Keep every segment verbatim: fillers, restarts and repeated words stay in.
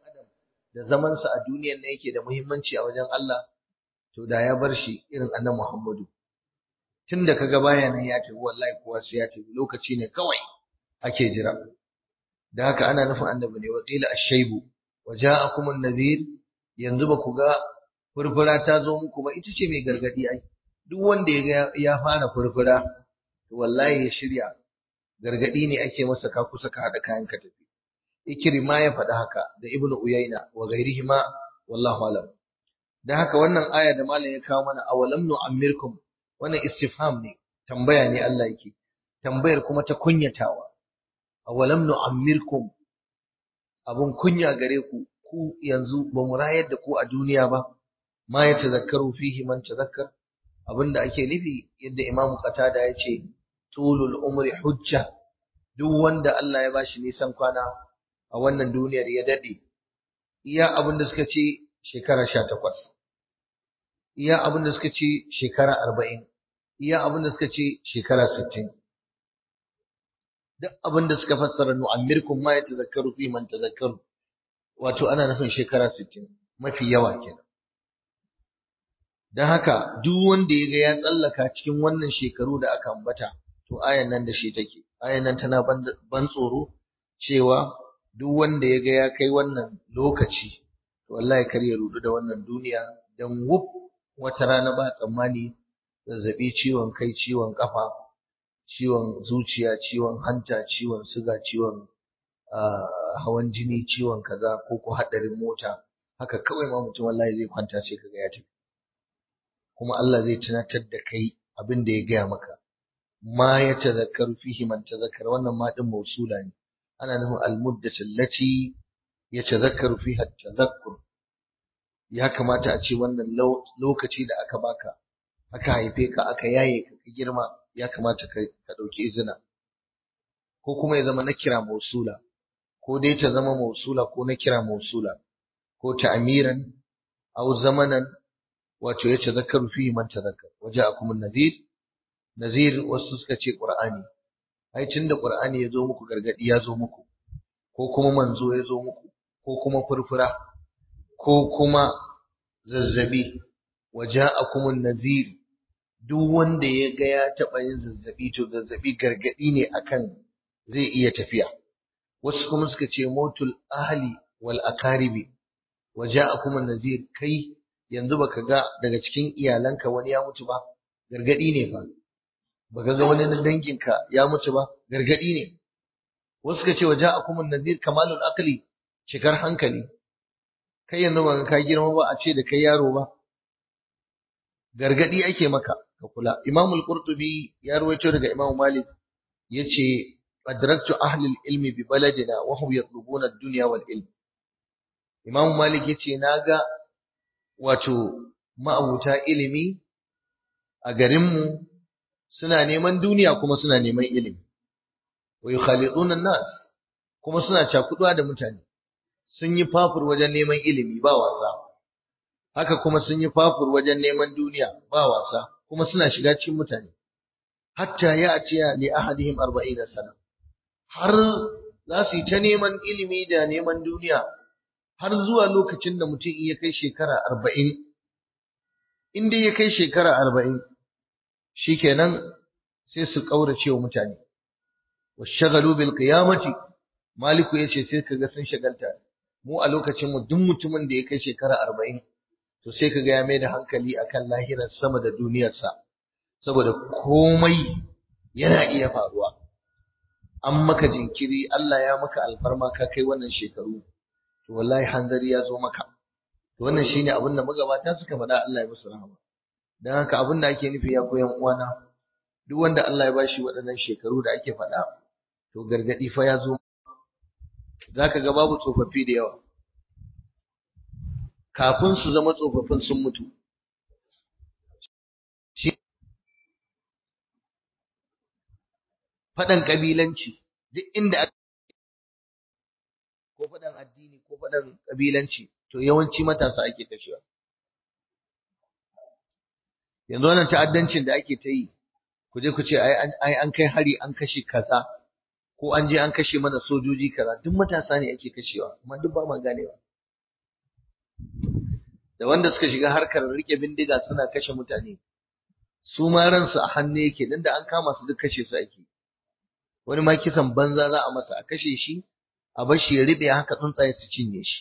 adam da zamansa a duniyar ne yake da muhimmanci a wajen Allah to da ya bar shi irin annabi Muhammadu tunda kaga baya nan ya tafi wallahi kowa sai ya tafi lokaci ne kawai ake jira da haka ana nufin annabi ne wa qila ash-shaybu wa ja'akum an-nadhir yanzu ba ku ga furfura ta zo muku ba ita ce mai gargadi ai duk wanda ya ya fara furfura to wallahi ya shirya gargadi ne ake masa ka kusa ka hada kayan ka tafi ikrima ya faɗa haka da ibnu uyayna wa ghairihima wallahu alam dan haka wannan aya da malam ya kawo mana awalam nu'ammirkum wannan istifham ne tambaya ne Allah yake tambayar kuma ta kunyatawa awalam nu'ammirkum abun kunya gare ku ku yanzu ba mu rayar da ku a duniya ba ma ya tazakkaru fihi man tazakkar abinda ake nufi yadda imamu qatada ya ce tulul umri hujja duk wanda Allah ya bashi nisan kwana a wannan duniyar ya dade iya abinda suka ce shekara sha takwas iya abinda suka ce shekara arba'in iya abinda suka ce shekara sittin duk abinda suka fassara nu'ammirkum ma ya tazakkaru fihi man tazakkaru wato ana nufin shekara sittin mafi yawa kenan dan haka duk wanda ya ga ya tsallaka cikin wannan shekaru da aka ambata to ayan nan da shi take ayan nan tana ban tsoro cewa duk wanda ya ga ya kai wannan lokaci to wallahi kar ya rudu da wannan duniya dan wuf wata rana ba tsammani zazzabi ciwon kai ciwon kafa ciwon zuciya ciwon hanta ciwon suga ciwon hawan jini ciwon kaza ko ko hadarin mota haka kawai ma mutum wallahi zai kwanta sai kaga ya tafi kuma Allah zai tunatar da kai abin da ya gaya maka ma ya tazakkaru fihi man tazakkara wannan ma din mausula ne ana nufin almuddatu allati yatazakkaru fiha tazakkur ya kamata a ce wannan lokaci da aka baka aka haife ka aka yaye ka ka girma ya kamata ka ka dauki izina ko kuma ya zama na kira mausula ko dai ta zama mausula ko na kira mausula ko ta'miran aw zamanan wato ya tazakkaru fihi man tazakkar waja'akum an-nadhir nadhir wasu suka ce qur'ani ai tunda qur'ani ya zo muku gargadi ya zo muku ko kuma manzo ya zo muku ko kuma furfura ko kuma zazzabi waja'akum an-nadhir duk wanda ya ga ya taba yin zazzabi to zazzabi gargadi ne akan zai iya tafiya wasu kuma suka ce motul ahli wal aqaribi waja'akum an-nadhir kai yanzu baka ga daga cikin iyalanka wani ya mutu ba gargadi ne fa baka ga wani na danginka ya mutu ba gargadi ne wasu ka ce waja'akum an-nadhir kamalul aqli cikar hankali kai yanzu baka ka girma ba a ce da kai yaro ba gargadi ake maka ka kula Imam al-Qurtubi ya rawaito daga Imam Malik yace adraktu ahli al-ilmi bi baladina wa hum yatlubuna ad-dunya wal ilm Imam Malik yace naga wato ma'abuta ilimi a garinmu suna neman duniya kuma suna neman ilimi wa yukhaliduna an-nas kuma suna cakuduwa da mutane sun yi fafur wajen neman ilimi ba wasa haka kuma sun yi fafur wajen neman duniya ba wasa kuma suna shiga cikin mutane hatta ya'tiya li ahadihim arba'ina sana har za su yi ta neman ilimi da neman duniya har zuwa lokacin da mutum ya kai shekara arba'in in dai ya kai shekara arba'in shikenan sai su kaurace wa mutane washagalu bil qiyamati maliku yace sai kaga sun shagalta mu a lokacin mu duk mutumin da ya kai shekara arba'in to sai kaga ya mai da hankali akan lahirar sama da duniyarsa saboda komai yana iya faruwa an maka jinkiri Allah ya maka alfarma ka kai wannan shekaru to wallahi hanzari ya zo maka to wannan shine abin da magabata suka faɗa Allah ya musu rahama dan haka abin da ake nufi ya koyan uwana duk wanda Allah ya bashi waɗannan shekaru da ake faɗa to gargadi fa ya zo zaka ga babu tsofaffi da yawa kafin su zama tsofaffin sun mutu shi faɗan kabilanci duk inda ko faɗan addini ko faɗan kabilanci to yawanci matasa ake kashewa yanzu wannan ta'addancin da ake ta yi ku je ku ce ai an kai hari an kashe kaza ko an je an kashe mana sojoji kaza duk matasa ne ake kashewa amma duk ba ma ganewa da wanda suka shiga harkar rike bindiga suna kashe mutane su ma ransu a hannu yake dan da an kama su duk kashe su ake. Wani ma kisan banza za a masa a kashe shi a bar shi ya riɓe haka tsuntsaye su cinye shi.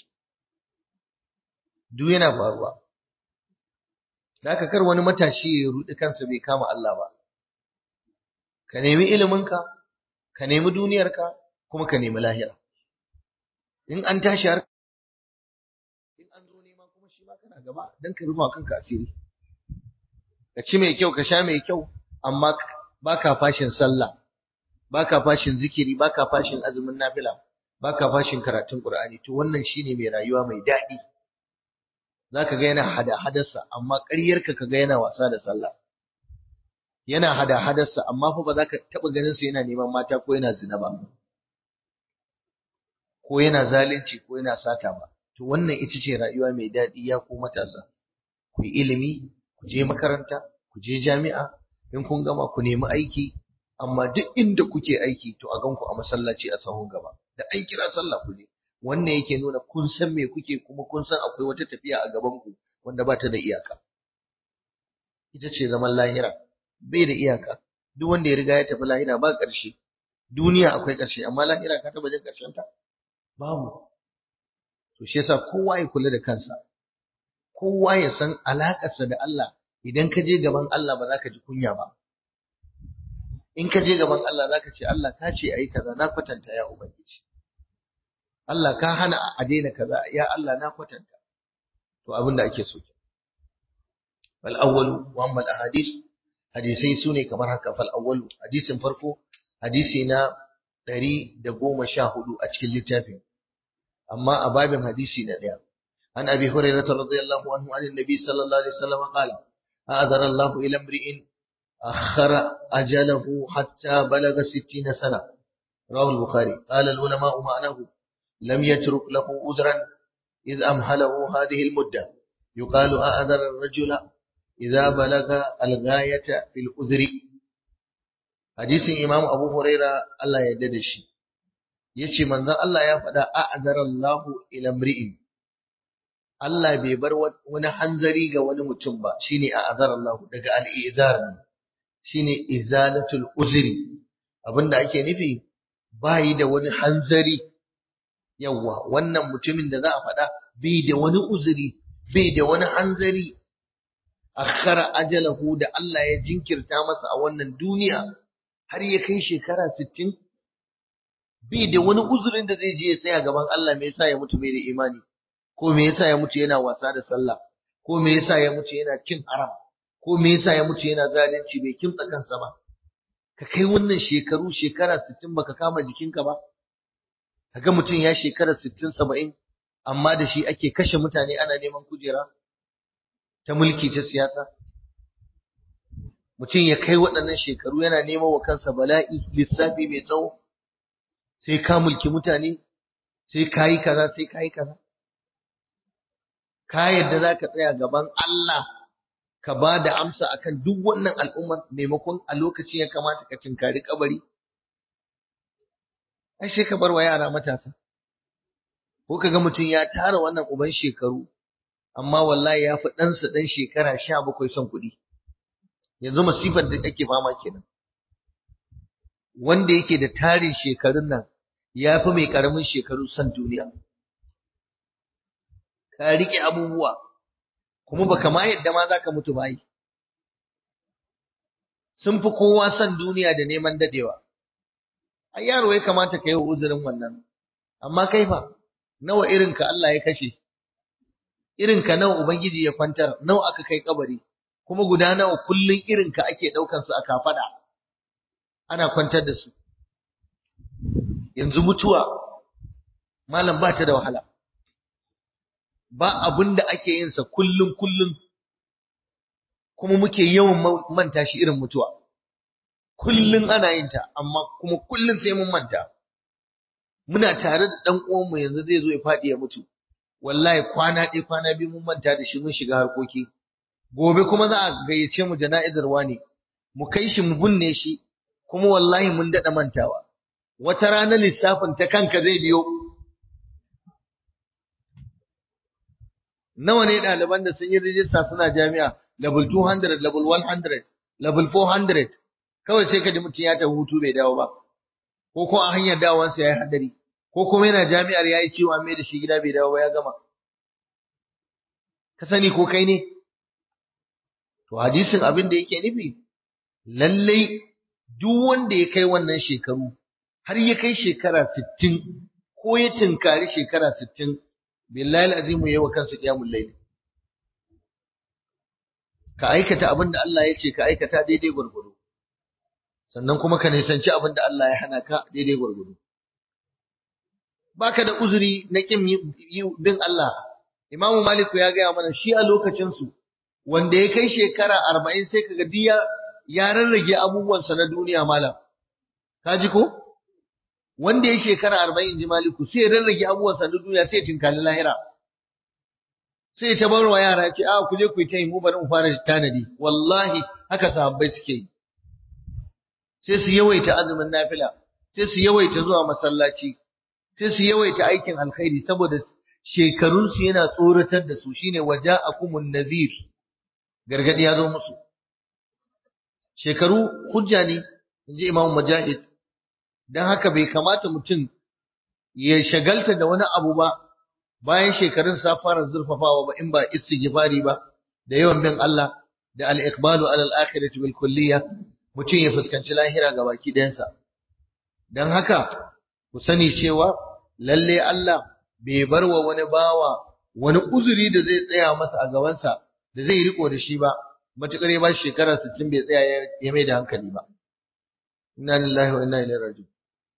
Duk yana faruwa. Da haka kar wani matashi ya rudi kansa bai kama Allah ba. Ka nemi iliminka, ka nemi duniyarka, kuma ka nemi lahira. In an tashi har in an zo nema kuma shi ma kana gaba dan ka rufa kanka asiri. Ka ci mai kyau, ka sha mai kyau, amma baka fashin sallah, baka fashin zikiri, baka fashin azumin nafila, baka fashin karatun Qur'ani. To wannan shine mai rayuwa mai daɗi. Zaka ga yana hada hadarsa amma ƙaryarka kaga yana wasa da sallah. Yana hada hadarsa amma fa ba za ka taɓa ganin sa yana neman mata ko yana zina ba. Ko yana zalunci ko yana sata ba. To wannan ita ce rayuwa mai daɗi ya ku matasa. Ku yi ilimi, ku je makaranta, ku je jami'a, in kun gama ku nemi aiki, amma duk inda kuke aiki to a ganku a masallaci a sahun gaba. Da an kira sallah ku je. Wannan yake nuna kun san me kuke kuma kun san akwai wata tafiya a gaban ku wanda ba ta da iyaka. Ita ce zaman lahira, bai da iyaka. Duk wanda ya riga ya tafi lahira ba ƙarshe. Duniya akwai ƙarshe, amma lahira ka taba jin ƙarshen ta? Babu. To shi yasa kowa ya kula da kansa. Kowa ya san alaƙarsa da Allah. Idan ka je gaban Allah ba za ka ji kunya ba. In ka je gaban Allah za ka ce Allah ka ce ayi kaza na kwatanta ya Ubangiji. Allah ka hana a daina kaza ya Allah na kwatanta. To abin da ake so. Fal awwalu wa amma al ahadith hadisai sune kamar haka. Fal awwalu hadisin farko hadisi na ɗari da goma sha hudu a cikin littafin. Amma a babin hadisi na ɗaya. An Abi Hurairah radiyallahu anhu an Nabi sallallahu alaihi wasallam qala a'adara Allah ila imri'in akhara ajalahu hatta balagha sittina sana. Rawahu al-Bukhari. Qala al-ulama ma'nahu lam yatruk lahu udran إذ أمهله هذه المدة يقال أأذر الرجل إذا بلغ الغاية في الأذر. حديث إمام أبو هريرة الله يددش يشي من ذا الله يفعل أأذر الله إلى امرئ الله بيبر ونحنزري ونمتنبا شيني أأذر الله دقاء الإئذار شيني إزالة الأذر أبن أكي نفي بايد ونحنزري yawwa wannan mutumin da za a faɗa bai da wani uzuri bai da wani hanzari akhara ajalahu da Allah ya jinkirta masa a wannan duniya har ya kai shekara sittin bai da wani uzurin da zai je ya tsaya gaban Allah me yasa ya mutu bai da imani ko me yasa ya mutu yana wasa da sallah ko me yasa ya mutu yana cin haram ko me yasa ya mutu yana zalunci bai kimtsa kansa ba ka kai wannan shekaru shekara sittin baka kama jikinka ba kaga mutum ya shekara sittin saba'in amma da shi ake kashe mutane ana neman kujera ta mulki ta siyasa. Mutum ya kai waɗannan shekaru yana neman wa kansa bala'i lissafi mai tsawo sai ka mulki mutane sai ka yi kaza sai ka yi kaza. Ka yadda za ka tsaya gaban Allah ka ba da amsa akan duk wannan al'ummar maimakon a lokacin ya kamata ka tinkari kabari. Ai sai ka bar wa yara matasa ko kaga mutum ya tara wannan uban shekaru amma wallahi ya fi ɗansa ɗan shekara sha bakwai son kuɗi. Yanzu masifar da ake fama kenan. Wanda yake da tarin shekarun nan ya fi mai ƙaramin shekaru son duniya. Ka riƙe abubuwa kuma baka ma yadda ma za ka mutu ba yi. Sun fi kowa son duniya da neman dadewa. Ai yaro ya kamata ka yi uzurin wannan. Amma kai fa nawa irinka Allah ya kashe? Irinka nawa Ubangiji ya kwantar? Nawa aka kai kabari? Kuma guda nawa kullun irinka ake daukan su a kafada? Ana kwantar da su. Yanzu mutuwa malam ba ta da wahala. Ba abinda ake yin sa kullun kullun kuma muke yawan manta shi irin mutuwa. Kullun ana yin ta amma kuma kullun sai mun manta. Muna tare da dan uwan mu yanzu zai zo ya fadi ya mutu. Wallahi kwana ɗaya kwana biyu mun manta da shi mun shiga harkoki. Gobe kuma za a gayyace mu jana'izar wani. Mu kai shi mu binne shi kuma wallahi mun dada mantawa. Wata rana lissafin ta kanka zai biyo. nawa ne ɗaliban da sun yi rijista suna jami'a level two hundred, level one hundred, level four hundred, kawai sai ka ji mutum ya tafi hutu bai dawo ba, ko ko a hanyar dawowansa ya yi hadari, ko kuma yana jami'ar ya yi ciwo an mai da shi gida bai dawo ba ya gama. Ka sani ko kai ne? To hadisin abin da yake nufi, lallai duk wanda ya kai wannan shekaru, har ya kai shekara sittin, ko ya tinkari shekara sittin, billahi al'azimu yayi wa kansa qiyamul layl. Ka aikata abin da Allah ya ce ka aikata daidai gurgudu, sannan kuma ka nisanci abin da Allah ya hana ka daidai gurgudu. Baka da uzuri na kin bin Allah. Imam Malik ya gaya mana shi a lokacin su wanda ya kai shekara arba'in sai kaga diya ya rarrage abubuwansa na duniya malam. Kaji ko? Wanda ya shekara arba'in ji Maliku sai ya rarrage abubuwansa na duniya sai ya tinkali lahira. Sai ta bar wa yara ce a ku je ku yi ta yi mu bari mu fara tanadi. Wallahi haka sahabbai suke yi. Sai su yawaita azumin nafila, sai su yawaita zuwa masallaci, sai su yawaita aikin alkhairi saboda shekarunsu yana tsoratar da su, shine waja'akumun nazir, gargadi ya zo musu. Shekaru hujja ne, inji Imam Mujahid, dan haka bai kamata mutum ya shagalta da wani abu ba bayan shekarun sa fara zurfafawa ba in ba istighfari ba da yawan bin Allah da al-iqbalu ala al-akhirati bil kulliyah, mutum ya fuskanci lahira ga baki ɗayansa. Dan haka ku sani cewa lalle Allah bai bar wa wani bawa wani uzuri da zai tsaya masa a gabansa da zai riko da shi ba, matukar ya ba shi shekara sittin bai tsaya ya mai da hankali ba. Inna lillahi wa inna ilaihi raji'un.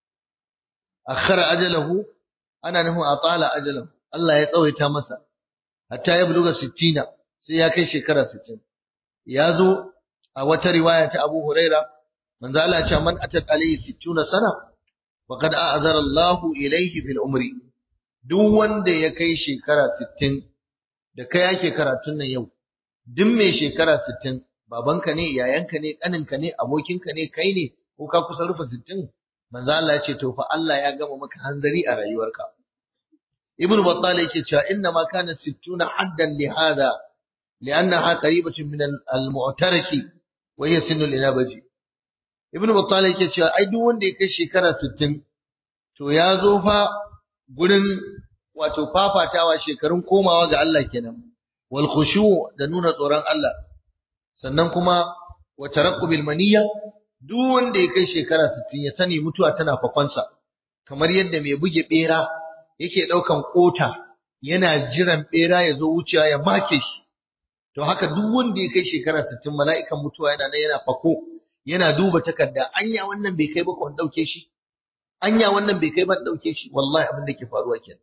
Akhara ajalahu, ana nufin atala ajalahu, Allah ya tsawaita masa hatta ya buluga sittina, sai ya kai shekara sittin. Ya zo a wata riwaya ta Abu Huraira, manzo Allah ya ce man atat alayhi sittuna sana faqad a'zara Allahu ilayhi fil umri. Duk wanda ya kai shekara sittin, da kai yake karatun nan yau, duk mai shekara sittin, babanka ne, yayanka ne, ƙaninka ne, abokinka ne, kai ne, ko ka kusa rufe sittin, manzo Allah ya ce to fa Allah ya gama maka hanzari a rayuwarka. Ibn Battal yake cewa inna ma kana sittuna haddan li hada li'annaha qaribatun min al-mu'taraki wa hiya sinu al-inabaji. Ibn Battal yake cewa ai duk wanda ya kai shekara sittin, to ya zo fa gurin wato fafatawa, shekarun komawa ga Allah kenan, wal khushu' da nuna tsoron Allah, sannan kuma wa taraqqubil maniyya. Duk wanda ya kai shekara sittin ya sani mutuwa tana fakonsa, kamar yadda mai buge bera yake daukan kota yana jiran bera ya zo wucewa ya make shi, to haka duk wanda ya kai shekara sittin mala'ikan mutuwa yana nan yana fako, yana duba takarda, anya wannan bai kai ba ko an dauke shi, anya wannan bai kai ba dauke shi. Wallahi abin da ke faruwa kenan.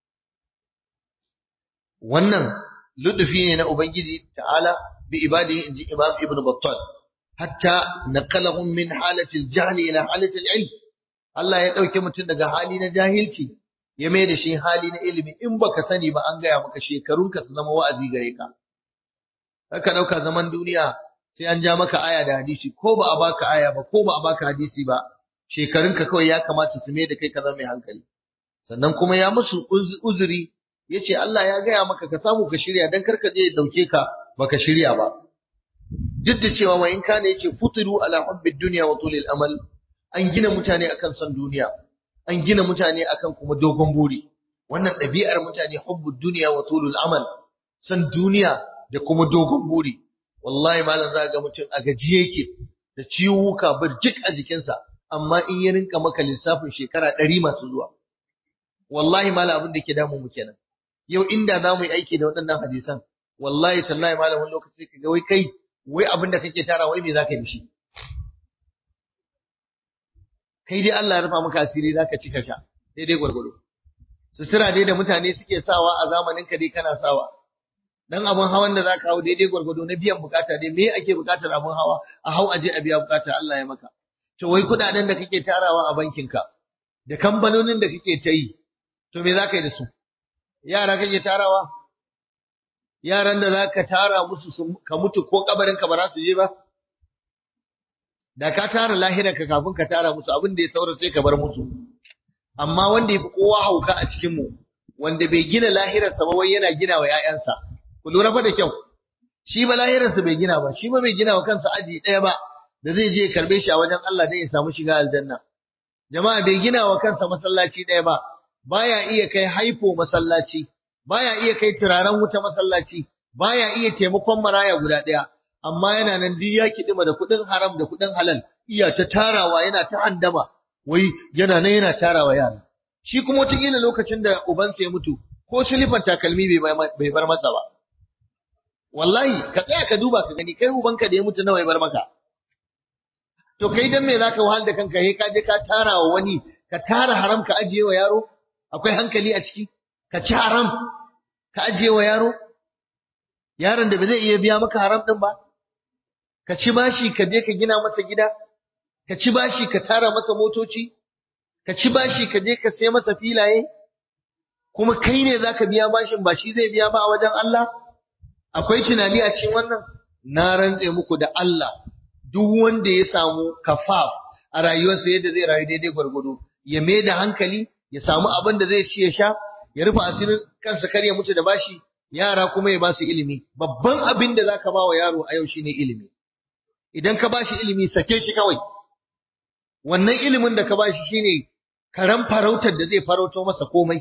Wannan ludufi ne na Ubangiji ta'ala bi ibadihi, inji Imam Ibn Battal, hatta naqalahum min halati al-jahl ila halati al-ilm. Allah ya dauke mutum daga hali na jahilci ya mai da shi hali na ilimi. In baka sani ba an gaya maka shekarunka su zama wa'azi gare ka. Haka dauka zaman duniya sai an ja maka aya da hadisi, ko ba a baka aya ba, ko ba a baka hadisi ba, shekarunka kawai ya kamata su mai da kai ka zama mai hankali. Sannan kuma ya musu uzuri, yace Allah ya gaya maka ka samu ka shirya dan karka je ya dauke ka baka shirya ba. Duk da cewa wa in kana yake futiru ala hubbid dunya wa tulil amal, an gina mutane akan son duniya, an gina mutane akan kuma dogon buri. Wannan ɗabi'ar mutane hubbud dunya wa tulul amal, son duniya da kuma dogon buri. Wallahi malam za ga mutum a gaji yake da ciwuka birjik a jikinsa, amma in ya rinka maka lissafin shekara ɗari masu zuwa. Wallahi malam abin da ke damu mu kenan. Yau inda za mu yi aiki da waɗannan hadisan, wallahi tallahi malam wani lokaci ka ga wai kai wai abin da kake tara wai me zaka yi mishi. Kai dai Allah ya rufa maka asiri zaka ci ka sha daidai gwargwado. Sutura dai da mutane suke sawa a zamanin ka dai kana sawa. Dan abun hawan da zaka hau daidai gwargwado na biyan bukata dai, me ake bukatar abun hawa a hau aje a biya bukata, Allah ya maka. To wai kudaden da kake tarawa a bankin ka da kamfanonin da kake ta yi, to me zaka yi da su? Yara kake tarawa? Yaran da zaka tara musu ka mutu ko kabarin ka ba za su je ba? Da ka tara lahirar ka kafin ka tara musu, abin da ya saura sai ka bar musu. Amma wanda yafi kowa hauka a cikin mu, wanda bai gina lahirarsa ba wai yana gina wa ƴaƴansa. Ku lura fa da kyau. Shi ba lahirarsa bai gina ba, shi ba bai gina wa kansa aji ɗaya ba da zai je karbe shi a wajen Allah dan ya samu shiga aljanna. Jama'a bai gina wa kansa masallaci ɗaya ba, baya iya kai haifo masallaci, baya iya kai turaren wuta masallaci, baya iya taimakon maraya guda ɗaya, amma yana nan duk ya kidima da kuɗin haram da kuɗin halal, iya ta tarawa yana ta handama, wai yana nan yana tarawa yara. Shi kuma wataƙila lokacin da ubansa ya mutu, ko silifan takalmi bai bar masa ba. Wallahi, ka tsaya ka duba ka gani, kai ubanka da ya mutu nawa ya bar maka. To kai dan me zaka wahal da kanka, he ka je ka tara wa wani, ka tara haram ka ajiye wa yaro? Akwai hankali a ciki? Ka ci haram ka ajiye wa yaro? Yaron da ba zai iya biya maka haram din ba? Ka ci bashi ka je ka gina masa gida? Ka ci bashi ka tara masa motoci? Ka ci bashi ka je ka sai masa filaye? Kuma kai ne zaka biya bashin, ba shi zai biya ba a wajen Allah? Akwai tunani a cikin wannan? Na rantse muku da Allah, duk wanda ya samu kafaf a rayuwarsa yadda zai rayu daidai gwargwado, ya mai da hankali, ya samu abin da zai ci ya sha, ya rufe asirin kansa kar ya mutu da bashi, yara kuma ya ba su ilimi. Babban abin da zaka ba wa yaro a yau shine ilimi. Idan ka bashi ilimi, sake shi kawai. Wannan ilimin da ka bashi shine karan farautar da zai farauto masa komai.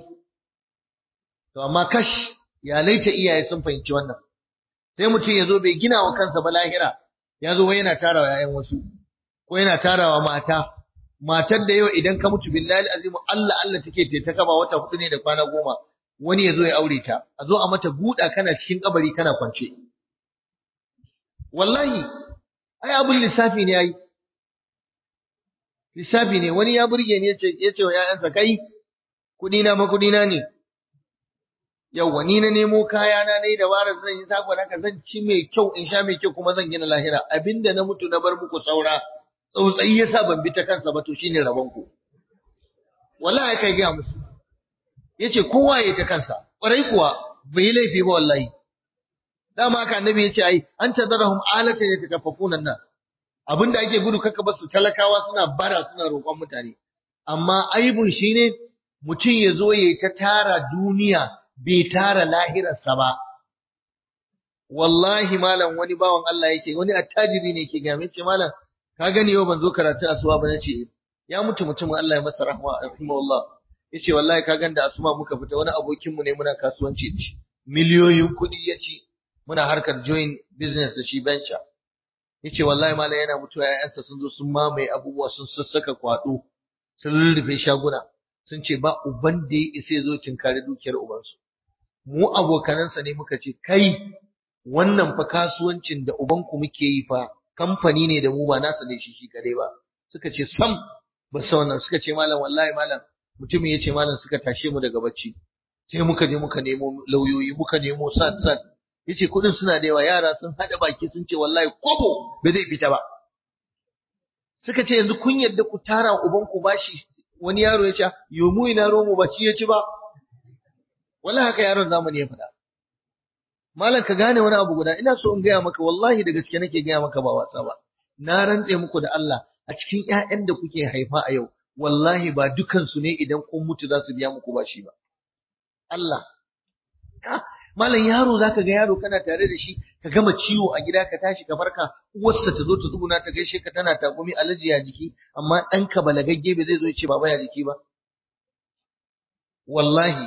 To amma kash, ya laita iyaye sun fahimci wannan. Sai mutum ya zo bai gina wa kansa ba lahira, ya zo wai yana tarawa ƴaƴan wasu, ko yana tarawa mata, matar da yau idan ka mutu billahi azimu Allah Allah take ta kaba wata hudu ne da kwana goma, wani ya zo ya aure ta, a zo a mata guda kana cikin kabari kana kwance. Wallahi, ai abun lissafi ne yayi. Lissafi ne, wani ya burge ni yace yace wa ƴaƴansa, kai kudi na ma kudi na ne. Yawwa ni na nemo kaya na nayi dabarar zan yi sako haka, zan ci mai kyau in sha mai kyau kuma zan gina lahira. Abinda na mutu na bar muku saura, tsautsayi yasa ban bi ta kansa ba, to shine rabon ku. Wallahi kai ga musu. Yace kowa ya ta kansa. Kwarai kuwa bai yi laifi ba wallahi. Dama haka annabi yace ai an tadarahum alatan yatakaffafuna an-nas. Abinda ake gudu kaka basu talakawa suna bara suna roƙon mutane. Amma aibun shine mutum ya zo yayi ta tara duniya bai tara lahirarsa ba. Wallahi malam wani bawan Allah yake, wani attajiri ne yake ga mai ce malam ka gani yau ban zo karatu asuba ba, nace ya mutu mutumin Allah ya masa rahma rahimahullah. Yace wallahi ka ganda asuba muka fita, wani abokin mu ne muna kasuwanci da shi, miliyoyin kuɗi yace muna harkar joint business da shi venture. Yace wallahi malam yana mutuwa ƴaƴansa sun zo sun mamaye abubuwa, sun sassaka kwado, sun rurrufe shaguna, sun ce ba uban da ya isa ya zo tinkari dukiyar ubansu. Mu abokanansa ne muka ce kai wannan fa kasuwancin da ubanku muke yi fa kamfani ne da mu, ba nasa ne shi shi kadai ba. Suka ce sam ba sa wannan, suka ce malam wallahi malam, mutumin ya ce malam suka tashe mu daga bacci, sai muka je muka nemo lauyoyi, muka nemo san san. Yace kudin suna da yawa, yara sun hada baki sun ce wallahi kobo ba zai fita ba. Suka ce yanzu kun yarda ku tara ubanku bashi? Wani yaro ya ce yo mu ina romo ba ci ya ci ba. Wallahi haka yaron zamani ya faɗa. Malam ka gane wani abu guda, ina so in gaya maka wallahi da gaske nake gaya maka ba wasa ba. Na rantse muku da Allah, a cikin ƴaƴan da kuke haifa a yau, wallahi ba dukan su ne idan kun mutu za su biya muku bashi ba. Allah. Ah, malam yaro zaka ga yaro kana tare da shi, ka gama ciwo a gida ka tashi ka farka, uwarsa ta zo ta tsuguna ta gaishe ka tana takumi alaji ya jiki, amma ɗanka balagagge bai zai zo ya ce baba ya jiki ba. Wallahi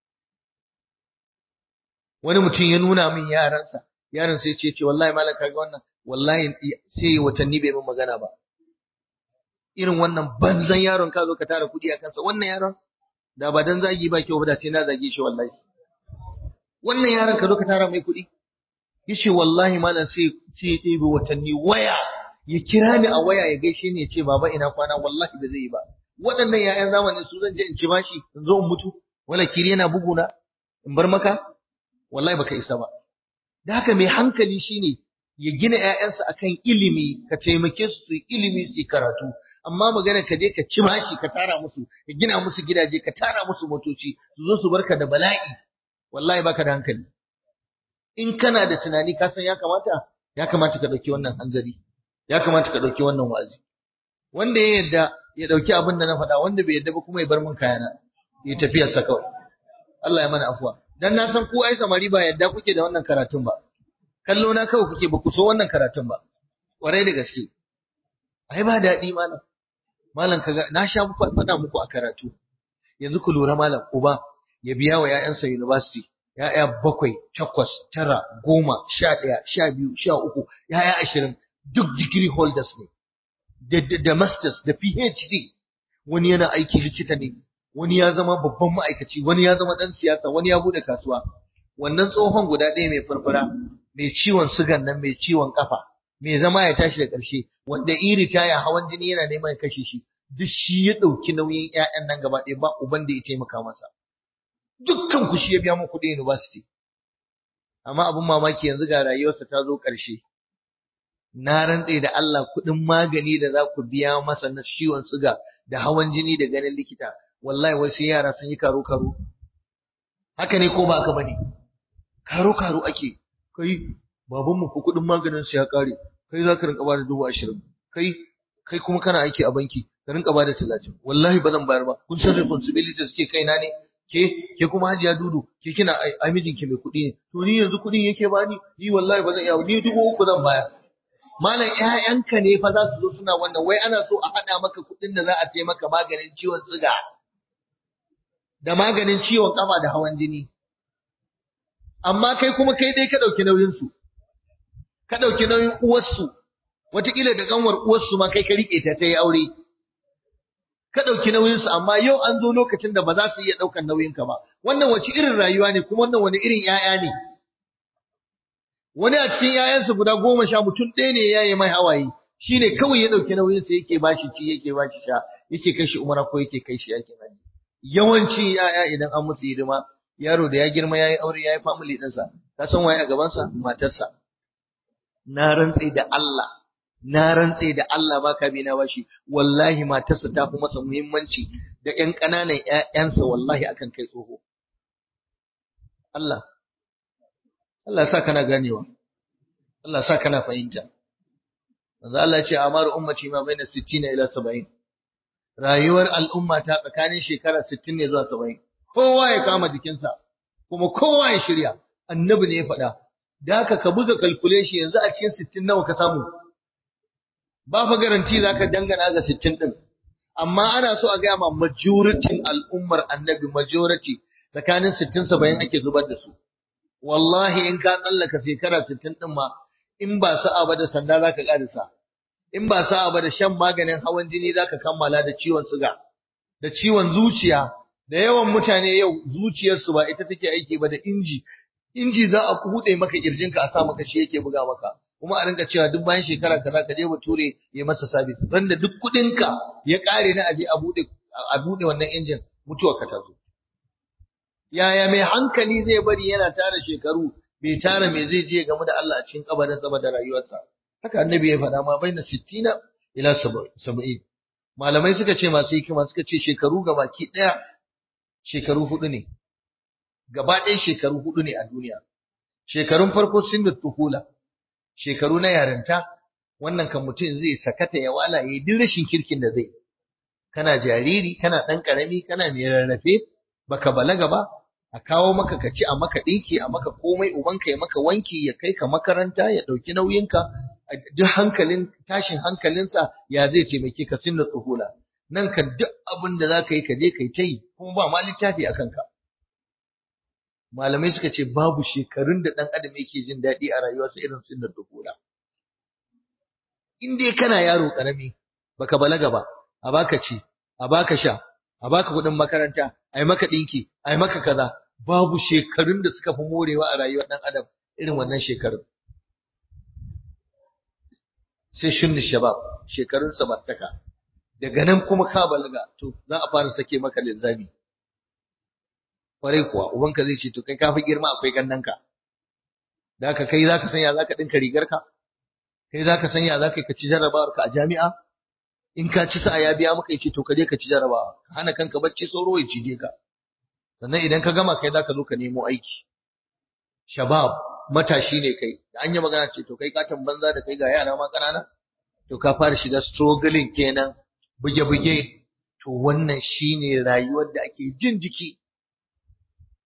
wani mutum ya nuna min yaransa, yaron sai ce ce wallahi malam kaga wannan, wallahi sai watanni bai min magana ba. Irin wannan banzan yaron ka zo ka tara kudi a kansa, wannan yaron da ba dan zagi ba kyau ba da sai na zage shi wallahi. Wannan yaron ka zo ka tara mai kudi, yace wallahi malam sai sai ya ɗebe watanni waya, ya kira ni a waya ya gaishe ni ya ce baba ina kwana, wallahi ba zai yi ba. Waɗannan yayan zamanin su zan je in ci bashi in zo in mutu, wala kiri yana buguna in bar maka, wallahi baka isa ba. Da haka mai hankali shine ya gina ƴaƴansa akan ilimi, ka taimake su su ilimi su karatu. Amma magana ka je ka ci bashi ka tara musu, ka gina musu gidaje, ka tara musu motoci, su zo su barka da bala'i, wallahi baka da hankali. In kana da tunani ka san ya kamata, ya kamata ka dauki wannan hanzari, ya kamata ka dauki wannan wazi. Wanda ya yarda ya dauki abin da na faɗa, wanda bai yarda ba kuma ya bar min kayana, ya tafiyar sa kawai. Allah ya mana afuwa. Dan na san ku ai samari ba yadda kuke da wannan karatun ba. Kallo na kawai kuke ba ku so wannan karatun ba. Kwarai da gaske. Ai ba daɗi malam. Malam kaga na sha muku faɗa muku a karatu. Yanzu ku lura malam uba ya biya wa ƴaƴansa university. Ya'ya bakwai, takwas, tara, goma, sha ɗaya, sha biyu, sha uku, ya'ya ashirin, duk degree holders ne. Da, da, da masters, da PhD. Wani yana aiki likita ne, wani ya zama babban ma'aikaci, wani ya zama ɗan siyasa, wani ya bude kasuwa. Wannan tsohon guda ɗaya mai farfara, mai ciwon sugan nan, mai ciwon kafa, mai zama ya tashi da ƙarshe, wanda in ritaya hawan jini yana neman ya kashe shi, duk shi ya ɗauki nauyin ƴaƴan nan gaba ɗaya ba uban da ya taimaka masa. Dukkan ku shi ya biya mu kuɗin university. Amma abin mamaki yanzu ga rayuwarsa ta zo ƙarshe. Na rantse da Allah kuɗin magani da za ku biya masa na ciwon suga da hawan jini da ganin likita, wallahi wai sai yara sun yi karo-karo. Haka ne ko ba haka bane? Karo-karo ake. Kai babanmu ku kuɗin maganin sa ya ƙare. Kai za ka rinka bada dubu ashirin. Kai kai kuma kana aiki a banki ka rinka bada talatin. Wallahi ba zan bayar ba. Kun san responsibility suke kaina ne. Ke ke kuma Hajiya Dudu ke kina ai mijinki mai kuɗi ne. To ni yanzu kuɗin yake bani ni wallahi ba zan iya ni dubu uku zan bayar. Malam ƴaƴanka ne fa za su zo suna wannan wai ana so a haɗa maka kuɗin da za a sai maka maganin ciwon siga da maganin ciwon kafa da hawan jini. Amma kai kuma kai dai ka ɗauki nauyin su. Ka ɗauki nauyin uwarsu. Wataƙila da ƙanwar uwarsu ma kai ka riƙe ta ta yi aure. Ka ɗauki nauyinsu amma yau an zo lokacin da ba za su iya ɗaukan nauyinka ba. Wannan wace irin rayuwa ne kuma wannan wani irin ‘ya'ya ne? Wani a cikin ‘ya'yansa guda goma sha mutum ɗaya ne ya yi mai hawaye, shi ne kawai ya ɗauki nauyinsa yake ba shi ci, yake ba shi sha, yake kai shi umara ko yake kai shi yakin hajji. Yawanci ‘ya'ya idan an musu hidima, yaro da ya girma ya yi aure ya yi family ɗinsa, ka san waye a gabansa? Matarsa. Na rantse da Allah. Na rantse da Allah ba ka bina bashi wallahi matarsa ta fi masa muhimmanci da ƴan ƙananan ƴaƴansa wallahi akan kai tsoho. Allah Allah sa kana ganewa. Allah sa kana fahimta. Manzo Allah ya ce amaru ummati ma baina sittin ila saba'in. Rayuwar al'umma ta tsakanin shekara sittin ne zuwa saba'in. Kowa ya kama jikinsa kuma kowa ya shirya. Annabi ne ya faɗa. Da haka ka buga calculation yanzu a cikin sittin nawa ka samu. Ba fa garanti zaka dangana ga sittin din. Amma ana so a gaya ma majority al'ummar annabi majority tsakanin sittin saba'in ake zubar da su. Wallahi in ka tsallaka shekara sittin din ma in ba sa'a ba da sanda zaka karisa. In ba sa'a ba da shan maganin hawan jini zaka kammala da ciwon suga da ciwon zuciya da yawan mutane yau zuciyarsu ba ita take aiki ba da inji. Inji za a hude maka kirjinka a sa maka shi yake buga maka. Kuma a rinka cewa duk bayan shekara kaza ka je bature ya masa service randa duk kudinka ya kare na aje a bude a bude wannan injin mutuwar ka ta zo. Yaya mai hankali zai bari yana tara shekaru bai tara me zai je game da Allah a cikin kabarin sa da rayuwarsa. Haka annabi ya faɗa ma baina sittina ila saba'in. Malamai suka ce masu hikima suka ce shekaru gabaki daya shekaru hudu ne. Gaba ɗaya shekaru hudu ne a duniya. Shekarun farko sinnat tuhula. Shekaru na yarinta wannan kan mutum zai sakata ya wala yayi duk rashin kirkin da zai. Kana jariri, kana dan karami, kana mai rarrafe, baka balaga ba, a kawo maka kaci a maka dinki, a maka komai ubanka ya maka wanki, ya kai ka makaranta, ya dauki nauyinka, duk hankalin tashin hankalinsa ya zai taimake ka sinnat tuhula. Nan kan duk abin da zaka yi ka je kai tai kuma ba ma littafi akan ka. Malamai suka ce babu shekarun da ɗan adam yake jin daɗi a rayuwarsa irin sunnar dukula. In dai kana yaro ƙarami baka balaga ba, a baka ci, a baka sha, a baka kuɗin makaranta, a yi maka ɗinki, a yi maka kaza, babu shekarun da suka fi morewa a rayuwar ɗan adam irin wannan shekarun. Sai shunni shabab, shekarun samartaka. Daga nan kuma ka balaga, to za a fara sake maka linzami. Kwarai kuwa ubanka zai ce to kai ka fi girma akwai kannanka da haka kai zaka sanya zaka dinka rigarka kai zaka sanya zaka ka ci jarrabawar ka a jami'a in ka ci sa'a ya biya maka yace to ka je ka ci jarrabawa ka hana kanka bacci sauro ya cije ka sannan idan ka gama kai zaka zo ka nemo aiki shabab matashi ne kai da an yi magana ce to kai katon banza da kai ga yara ma kanana to ka fara shiga struggling kenan buge-buge to wannan shine rayuwar da ake jin jiki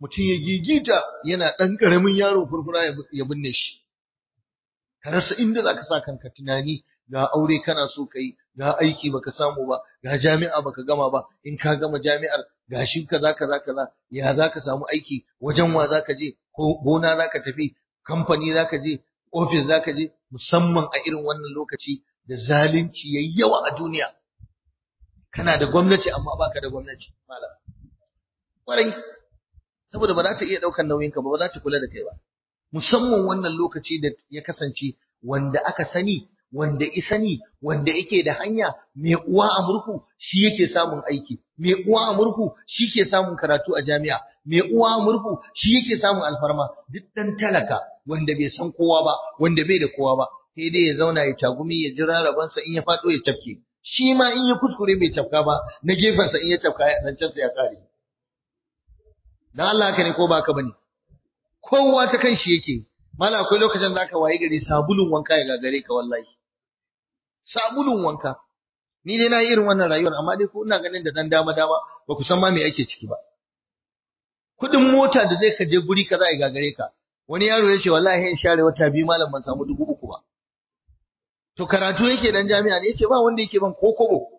mutum ya gigita yana ɗan ƙaramin yaro furfura ya binne shi. Ka rasa inda za ka sa kanka tunani, ga aure kana so ka yi, ga aiki baka samu ba, ga jami'a baka gama ba, in ka gama jami'ar ga shi kaza kaza kaza, ya za ka samu aiki, wajen wa za ka je, ko gona za ka tafi, kamfani za ka je, ofis za ka je, musamman a irin wannan lokaci da zalunci yayi yawa a duniya. Kana da gwamnati amma baka da gwamnati malam. Kwarai, saboda ba za ta iya ɗaukar nauyinka ba, ba za ta kula da kai ba. Musamman wannan lokaci da ya kasance wanda aka sani, wanda isani, wanda yake da hanya, mai uwa a murhu shi yake samun aiki, mai uwa a murhu shi ke samun karatu a jami'a, mai uwa a murhu shi yake samun alfarma. Duk dan talaka wanda bai san kowa ba, wanda bai da kowa ba, sai dai ya zauna ya tagumi, ya jira rabansa, in ya faɗo ya tafke. Shi ma in ya kuskure bai tafka ba, na gefensa in ya tafka zancensa ya kare. Dan Allah haka ne ko ba haka bane? Kowa ta kan shi yake. Mala akwai lokacin da aka waye gari sabulun wanka ya gagare ka wallahi. Sabulun wanka. Ni dai na yi irin wannan rayuwar, amma dai ko ina ganin da dan dama dama ba ku san ma me ake ciki ba. Kudin mota da zai ka je guri kaza ya gagare ka. Wani yaro ya ce wallahi in share wata biyu malam ban samu dubu uku ba. To karatu yake dan jami'a ne, yace ba wanda yake ban kokobo.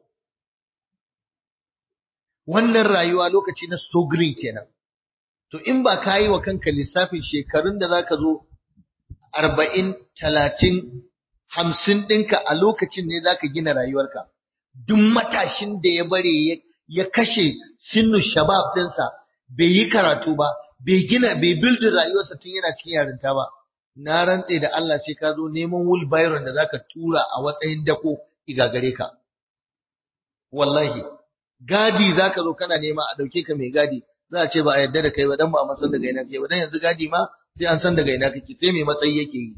Wannan rayuwa lokaci na struggling kenan. To in ba ka yi wa kanka lissafin shekarun da zaka zo arba'in, talatin, hamsin ɗinka a lokacin ne zaka gina rayuwarka. Duk matashin da ya bare ya kashe sinnu shabab ɗinsa bai yi karatu ba, bai gina bai build rayuwarsa tun yana cikin yarinta ba. Na rantse da Allah sai ka zo neman wheelbarrow da zaka tura a watsayin dako igagare ka. Wallahi, gadi zaka zo kana nema a dauke ka mai gadi, za a ce ba a yarda da kai ba dan ba a san daga ina kake ba, dan yanzu gadi ma sai an san daga ina kake, sai mai matsayi yake yi.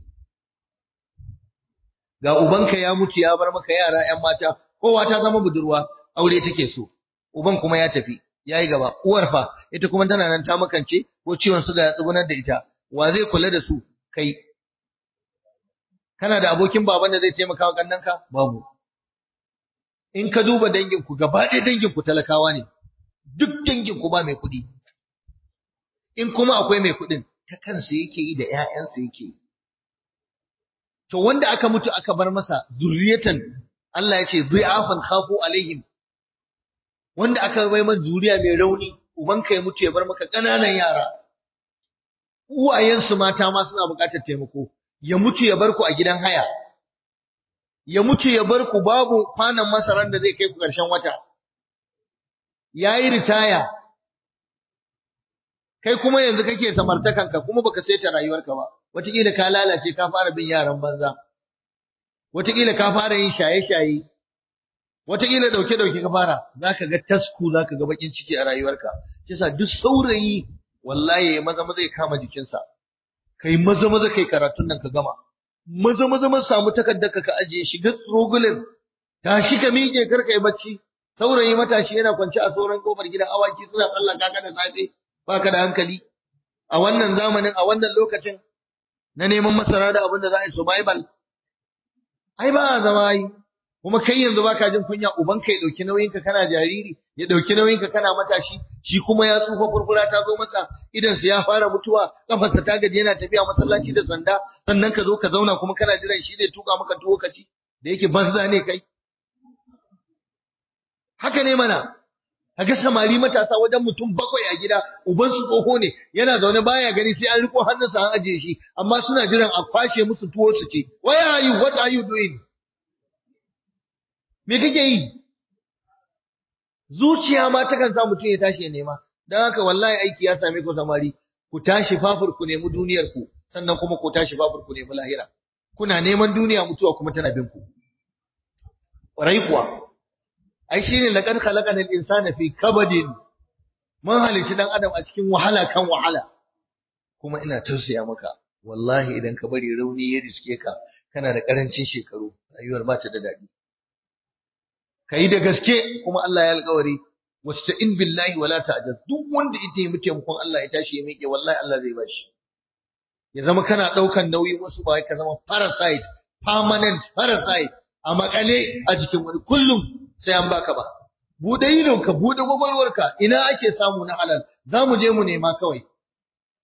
Ga ubanka ya mutu ya bar maka yara ƴan mata, kowa ta zama budurwa, aure take so. Uban kuma ya tafi, yayi gaba. Uwar fa ita kuma tana nan ta makance ko ciwon suga ya tsugunar da ita. Wa zai kula da su? Kai. Kana da abokin baban da zai taimaka wa kannanka? Babu. In ka duba danginku, gaba ɗaya danginku talakawa ne. Duk danginku ba mai kuɗi. In kuma akwai mai kuɗin, ta kansa yake yi da ƴaƴansa yake yi. To wanda aka mutu aka bar masa zuriyatan, Allah ya ce dhi'afan khafu alaihim. Wanda aka bai masa zuriya mai rauni, ubanka ya mutu ya bar maka ƙananan yara. Uwayensu mata ma suna buƙatar taimako. Ya mutu ya bar ku a gidan haya. Ya mutu ya bar ku babu kwanan masaran da zai kai ku ƙarshen wata. Yayi ritaya. Kai kuma yanzu kake samartakanka kuma baka saita rayuwarka ba. Wataƙila ka lalace ka fara bin yaran banza. Wataƙila ka fara yin shaye-shaye. Wataƙila dauke-dauke ka fara. Zaka ga tasku, zaka ga bakin ciki a rayuwarka. Kisa duk saurayi wallahi maza maza ya kama jikinsa. Kai maza maza kai karatun nan ka gama. Maza maza mun samu takardar ka ajiye shi ga struggle. Tashi ka miƙe kar kai bacci. Saurayi matashi yana kwance a sauran kofar gidan awaki suna tsallaka ka da safe. Baka da hankali. A wannan zamanin, a wannan lokacin na neman masara da abin da za a yi survival. Ai ba a zama yi. Kuma kai yanzu baka jin kunya ubanka ya dauki nauyinka kana jariri, ya dauki nauyinka kana matashi, shi kuma ya tsufa furfura ta zo masa, idan sa ya fara mutuwa, kafarsa ta gaji yana tafiya masallaci da sanda, sannan ka zo ka zauna kuma kana jiran shi zai tuka maka tuwo kaci, da yake banza ne kai. Haka ne mana. Kaga samari matasa wajen mutum bakwai a gida, uban su tsoho ne, yana zaune baya gani sai an riko hannunsa an ajiye shi, amma suna jiran a kwashe musu tuwo su ci. Why are you? What are you doing? Me kake yi? Zuciya ma takan sa mutum ya tashi ya nema. Dan haka wallahi aiki ya same ku samari, ku tashi fafur ku nemi duniyar ku, sannan kuma ku tashi fafur ku nemi lahira. Kuna neman duniya, mutuwa kuma tana bin ku. Ƙwarai kuwa. Ai shine laqad khalaqana al-insana fi kabadin. Mun halici dan adam a cikin wahala kan wahala. Kuma ina tausaya maka. Wallahi idan ka bari rauni ya riske ka, kana da karancin shekaru, rayuwar ba ta da dadi. Kai da gaske kuma Allah ya alƙawari, wasta'in billahi wala ta'jaz. Duk wanda ita yi mutumin Allah ya tashi ya miƙe, wallahi Allah zai bashi. Ya zama kana daukan nauyin wasu, ba ka zama parasite, permanent parasite a makale a jikin wani kullum. Sai an baka ba. Bude idonka, bude gwagwalwarka, ina ake samu na halal, za mu je mu nema kawai.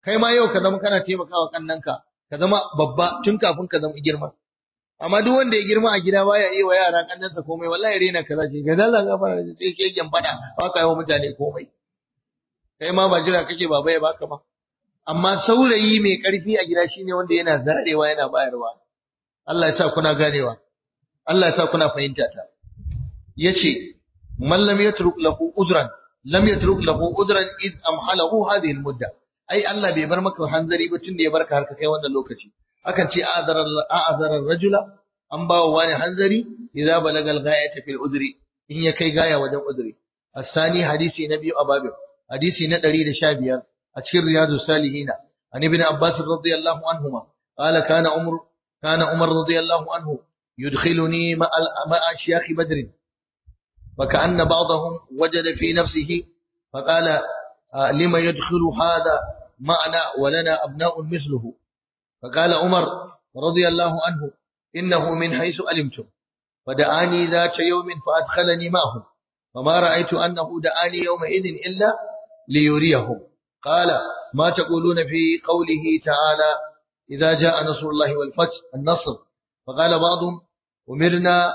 kai ma yau ka zama kana taimakawa kannanka ka zama babba tun kafin ka zama girma. Amma duk wanda ya girma a gida baya iya wa yara kannansa komai wallahi rena kaza ce ga Allah gafara sai ke gen fada ba ka yi wa mutane komai. Kai ma ba jira kake baba ya baka ba. Amma saurayi mai karfi a gida shine wanda yana zarewa yana bayarwa. Allah ya sa kuna ganewa. Allah ya sa kuna fahimta ta. Yace man lam yatruk lahu udran lam yatruk lahu udran id amhalahu hadhihi almudda. Ai Allah bai bar maka hanzari ba tunda ya barka har ka kai wannan lokaci. Akan ce a'azara a'azara rajula an bawa wani hanzari idza balagal ghayata fil udri in ya kai gaya wajen udri. Asani hadisi na biyu a babin hadisi na ɗari da sha biyar a cikin riyadus salihin an ibn abbas radiyallahu anhuma qala kana umar kana umar radiyallahu anhu yudkhiluni ma'a shiyakh badr وكأن بعضهم وجد في نفسه فقال لما يدخل هذا معنا ولنا أبناء مثله فقال عمر رضي الله عنه إنه من حيث علمتم فدعاني ذات يوم فأدخلني معهم فما رأيت أنه دعاني يومئذ إلا ليريهم قال ما تقولون في قوله تعالى إذا جاء نصر الله والفتح النصر فقال بعضهم أمرنا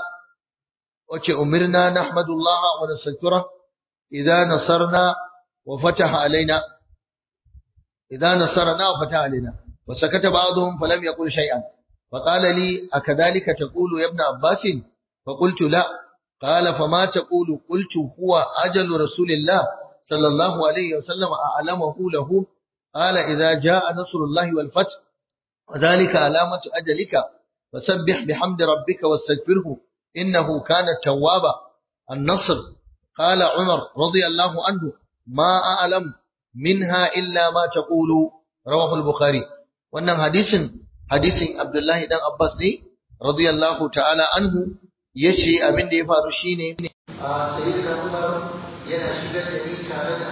أمرنا نحمد الله ونستغفره إذا نصرنا وفتح علينا إذا نصرنا وفتح علينا وسكت بعضهم فلم يقل شيئا فقال لي أكذلك تقول يا ابن عباس فقلت لا قال فما تقول قلت هو أجل رسول الله صلى الله عليه وسلم أعلمه له قال إذا جاء نصر الله والفتح وذلك علامة أجلك فسبح بحمد ربك واستغفره إنه كان توابا النصر قال عمر رضي الله عنه ما أعلم منها إلا ما تقول رواه البخاري wannan hadisin hadisin Abdullahi dan Abbas ne radiyallahu ta'ala anhu yace abin da ya faru shine a sayyidina Umar yana shigar da ni tare da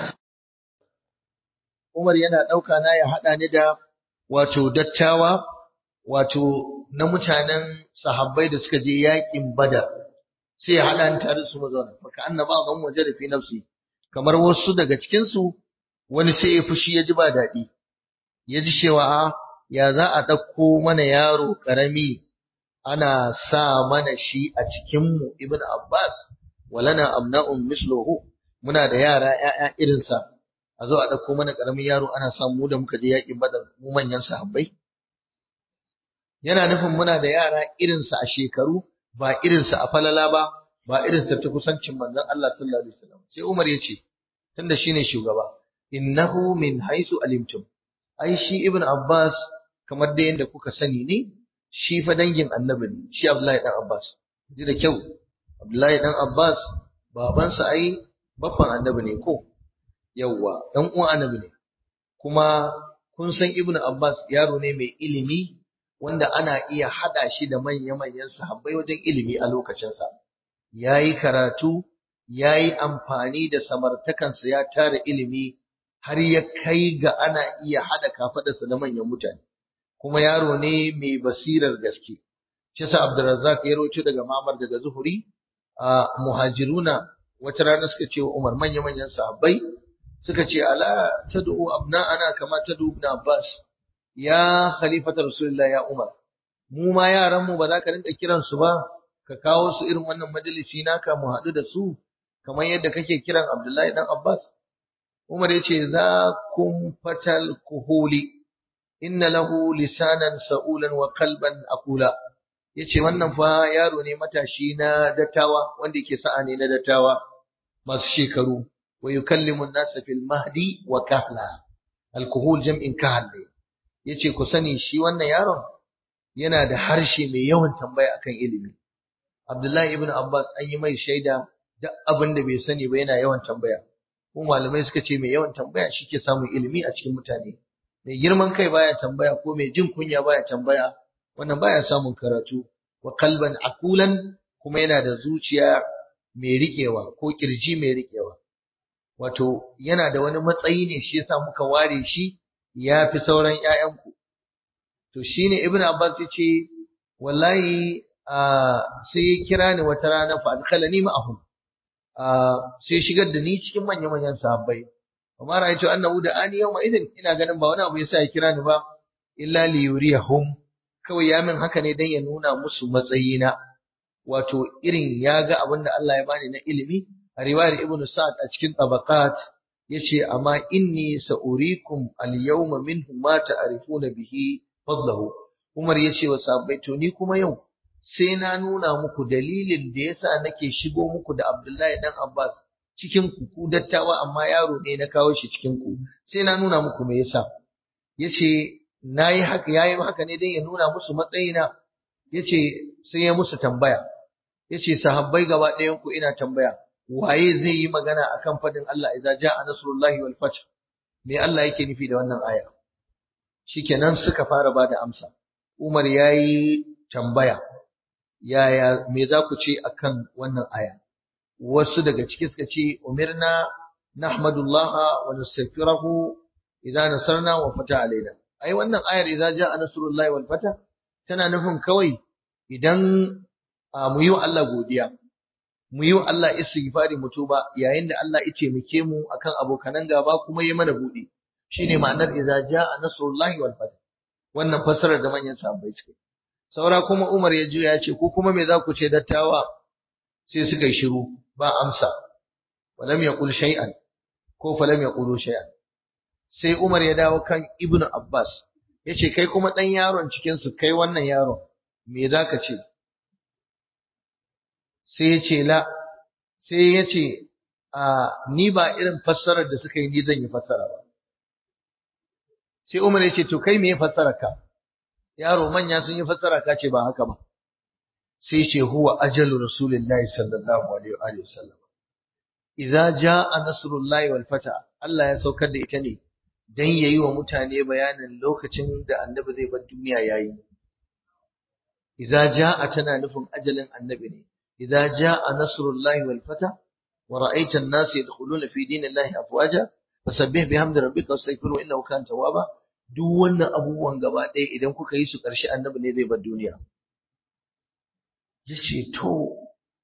Umar yana dauka na ya hada ni da wato dattawa wato na mutanen sahabbai da suka je yakin Badar sai ya hada ni tare su mazauna fa ka annaba zan waje da fi nafsi kamar wasu daga cikin su wani sai ya fushi ya ji ba dadi ya ji cewa a ya za a dauko mana yaro karami ana sa mana shi a cikin mu Ibn Abbas walana amna'un misluhu muna da yara ƴaƴa irin sa a zo a dauko mana karamin yaro ana sa mu da muka je yakin Badar mu manyan sahabbai yana nufin muna da yara irinsa a shekaru ba irinsa a falala ba ba irinsa ta kusancin manzon Allah sallallahu alaihi wasallam sai Umar ya ce tunda shine shugaba innahu min haisu alimtum ai shi ibn Abbas kamar da yanda kuka sani ne shi fa dangin annabi ne shi Abdullahi dan Abbas ji da kyau Abdullahi dan Abbas babansa ai babban annabi ne ko yawwa dan uwan annabi ne kuma kun san ibn Abbas yaro ne mai ilimi wanda ana iya hada shi da manya-manyan sahabbai wajen ilimi a lokacinsa. Ya yi karatu, ya yi amfani da samartakansa ya tara ilimi har ya kai ga ana iya hada kafadarsa da manyan mutane. Kuma yaro ne mai basirar gaske. Shi sa Abdurrazzaq ya roce daga Mamar daga Zuhuri a Muhajiruna wata rana suka ce wa Umar manya-manyan sahabbai suka ce ala tad'u abna'ana kama tad'u ibn Abbas. Ya khalifata Rasulullah ya Umar mu ma yaran mu ba za ka rinka kiran su ba ka kawo su irin wannan majalisi naka mu haɗu da su kamar yadda kake kiran Abdullahi dan Abbas Umar yace za kum fatal kuhuli inna lahu lisanan sa'ulan wa qalban aqula yace wannan fa yaro ne matashi na dattawa wanda yake sa'a ne na dattawa masu shekaru wa yukallimu an-nasa fil mahdi wa kahla al-kuhul jam'in kahl yace ku sani shi wannan yaron yana da harshe mai yawan tambaya akan ilimi Abdullahi ibn Abbas an yi mai shaida duk abin da bai sani ba yana yawan tambaya ko malamai suka ce mai yawan tambaya shike samun ilimi a cikin mutane mai girman kai baya tambaya ko mai jin kunya baya tambaya wannan baya samun karatu wa qalban aqulan kuma yana da zuciya mai riƙewa ko kirji mai riƙewa wato yana da wani matsayi ne shi yasa muka ware shi ya fi sauran ‘ya'yanku. To shi ne Ibn Abbas ya ce, wallahi sai ya kira ni wata rana fa alkala ni ma'ahum. Sai shigar da ni cikin manya-manyan sahabbai. amma ra'aytu annahu da'ani yawma idin, ina ganin ba wani abu yasa ya kira ni ba illa li yuriyahum, kawai ya min haka ne dan ya nuna musu matsayina, wato irin ya ga abin da Allah ya bani na ilimi. A riwayar Ibn Sa'ad a cikin Tabaqat yace amma inni sa'urikum al-yawma minhu ma ta'rifuna bihi fadlahu. Umar yace wa sahabbai to ni kuma yau sai na nuna muku dalilin da yasa nake shigo muku da Abdullahi dan Abbas cikin ku ku dattawa, amma yaro ne na kawo shi cikin ku, sai na nuna muku me yasa. Yace nayi haka yayi haka ne dan ya nuna musu matsayina. Yace sai ya musu tambaya, yace sahabbai gaba ɗayan ku ina tambaya, waye zai yi magana akan fadin Allah idza jaa nasrullahi wal fath, me Allah yake nufi da wannan aya? Shikenan suka fara bada amsa. Umar yayi tambaya, yaya me za ku ce akan wannan aya? Wasu daga ciki suka ce umirna nahmadullaha wa nastaghfiruhu idza nasarna wa fata alaina. Ai wannan ayar idza jaa nasrullahi wal fath tana nufin kawai idan mu yi wa Allah godiya, mu yi wa Allah istighfari mu tuba yayin da Allah ya taimake mu akan abokanan gaba kuma yayi mana buɗe. Shine ma'anar idza jaa nasrullahi wal fath. Wannan fassarar da manyan sahabbai suka yi. Saura kuma Umar ya juya ya ce ku kuma me za ku ce dattawa? Sai suka yi shiru ba amsa. Walam yaqul shay'an ko falam yaqulu shay'an. Sai Umar ya dawo kan Ibn Abbas yace kai kuma dan yaron cikin su, kai wannan yaron me zaka ce? Sai ya ce la, sai ya ce a ni ba irin fassarar da suka yi ni zan yi fassara ba. Sai Umar ya ce to kai me ya fassara ka? Yaro manya sun yi fassara ka ce ba haka ba. Sai ya ce huwa ajalu rasulillahi sallallahu alaihi wa sallam. Idza jaa nasrullahi wal fata, Allah ya saukar da ita ne dan yayi wa mutane bayanin lokacin da annabi zai bar duniya yayi. Idza jaa tana nufin ajalin annabi ne. إذا جاء نصر الله والفتح ورأيت الناس يدخلون في دين الله أفواجا فسبح بحمد ربك واستغفره إنه كان توابا. duk wannan abubuwan gaba ɗaya idan kuka yi su ƙarshe annabi ne zai bar duniya. Yace to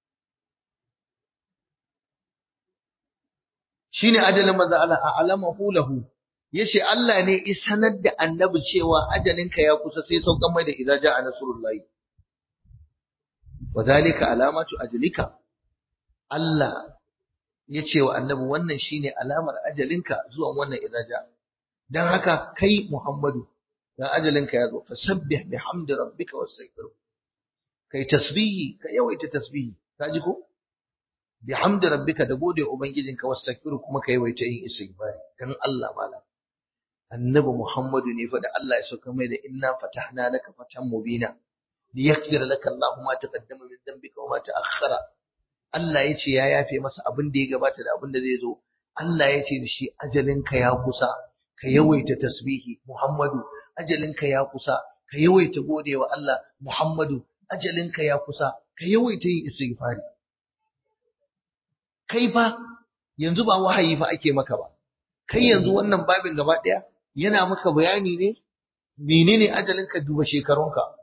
shine ajalin manzo Allah a'lamahu lahu, yace Allah ne ya sanar da annabi cewa ajalinka ya kusa sai saukan mai da idza ja'a nasrullahi. Wadhalika alamatu ajlika, Allah ya ce wa annabi wannan shine alamar ajalinka zuwan wannan idaja. Dan haka kai Muhammadu ga ajalinka ya zo, fasabbih bihamdi rabbika wastaghfir. Kai tasbihi, ka yawaita tasbihi, kaji ko? Bihamdi rabbika, da gode ubangijinka, wastaghfir kuma ka yawaita yin istighfar. Dan Allah malam. Annabi Muhammadu ne fa da Allah ya sauka mai da inna fatahna laka fatan mubina. liyaghfir laka Allahu ma taqaddama min dhanbika wa ma ta'akhkhara. Allah yace ya yafe masa abin da ya gabata da abin da zai zo. Allah yace da shi ajalinka ya kusa, ka yawaita tasbihi Muhammadu, ajalinka ya kusa, ka yawaita godewa Allah Muhammadu, ajalinka ya kusa, ka yawaita yin istighfari. Kai fa yanzu ba wahayi fa ake maka ba, kai yanzu wannan babin gaba daya yana maka bayani ne menene ajalinka, duba shekarunka.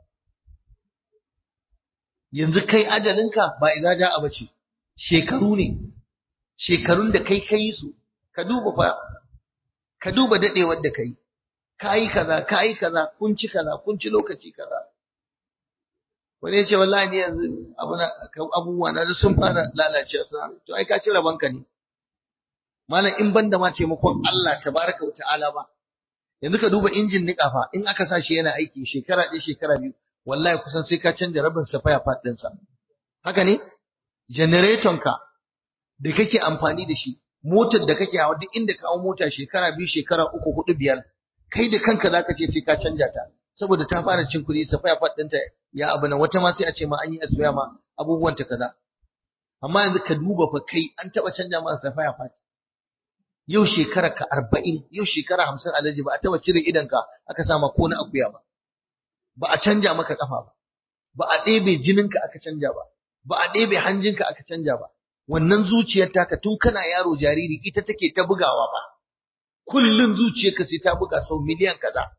Yanzu kai ajalinka ba idza ja'a bace, shekaru ne, shekarun da kai kai su. Ka duba fa, ka duba dadewar da kai, kai kaza kai kaza, kun ci kaza, kun ci lokaci kaza. Wani ya ce wallahi ni yanzu abuna abubuwa na sun fara lalacewa suna, to ai ka ci rabanka ne malam, in banda ma taimakon Allah tabaraka wa ta'ala ba. Yanzu ka duba injin niƙa fa, in aka sa shi yana aiki shekara ɗaya shekara biyu, wallahi kusan sai ka canja rabin safaya fat ɗinsa. Haka ne? Generator ka da kake amfani da shi, motar da kake hawa, duk inda ka hawo mota shekara biyu, shekara uku, hudu, biyar, kai da kanka zaka ce sai ka canja ta, saboda ta fara cin kuɗi, safaya fat ɗinta ya abu nan, wata ma sai a ce ma an yi asbaya ma abubuwan ta kaza. Amma yanzu ka duba fa kai an taɓa canja ma safaya fat. Yau shekara ka arba'in, yau shekara hamsin alaji, ba a taɓa cire idanka aka sama ko na akuya ba. Ba a canja maka kafa ba, ba a ɗebe jininka aka canja ba, ba a ɗebe hanjinka aka canja ba. Wannan zuciyar taka tun kana yaro jariri ita take ta bugawa ba. Kullun zuciyarka sai ta buga sau miliyan kaza.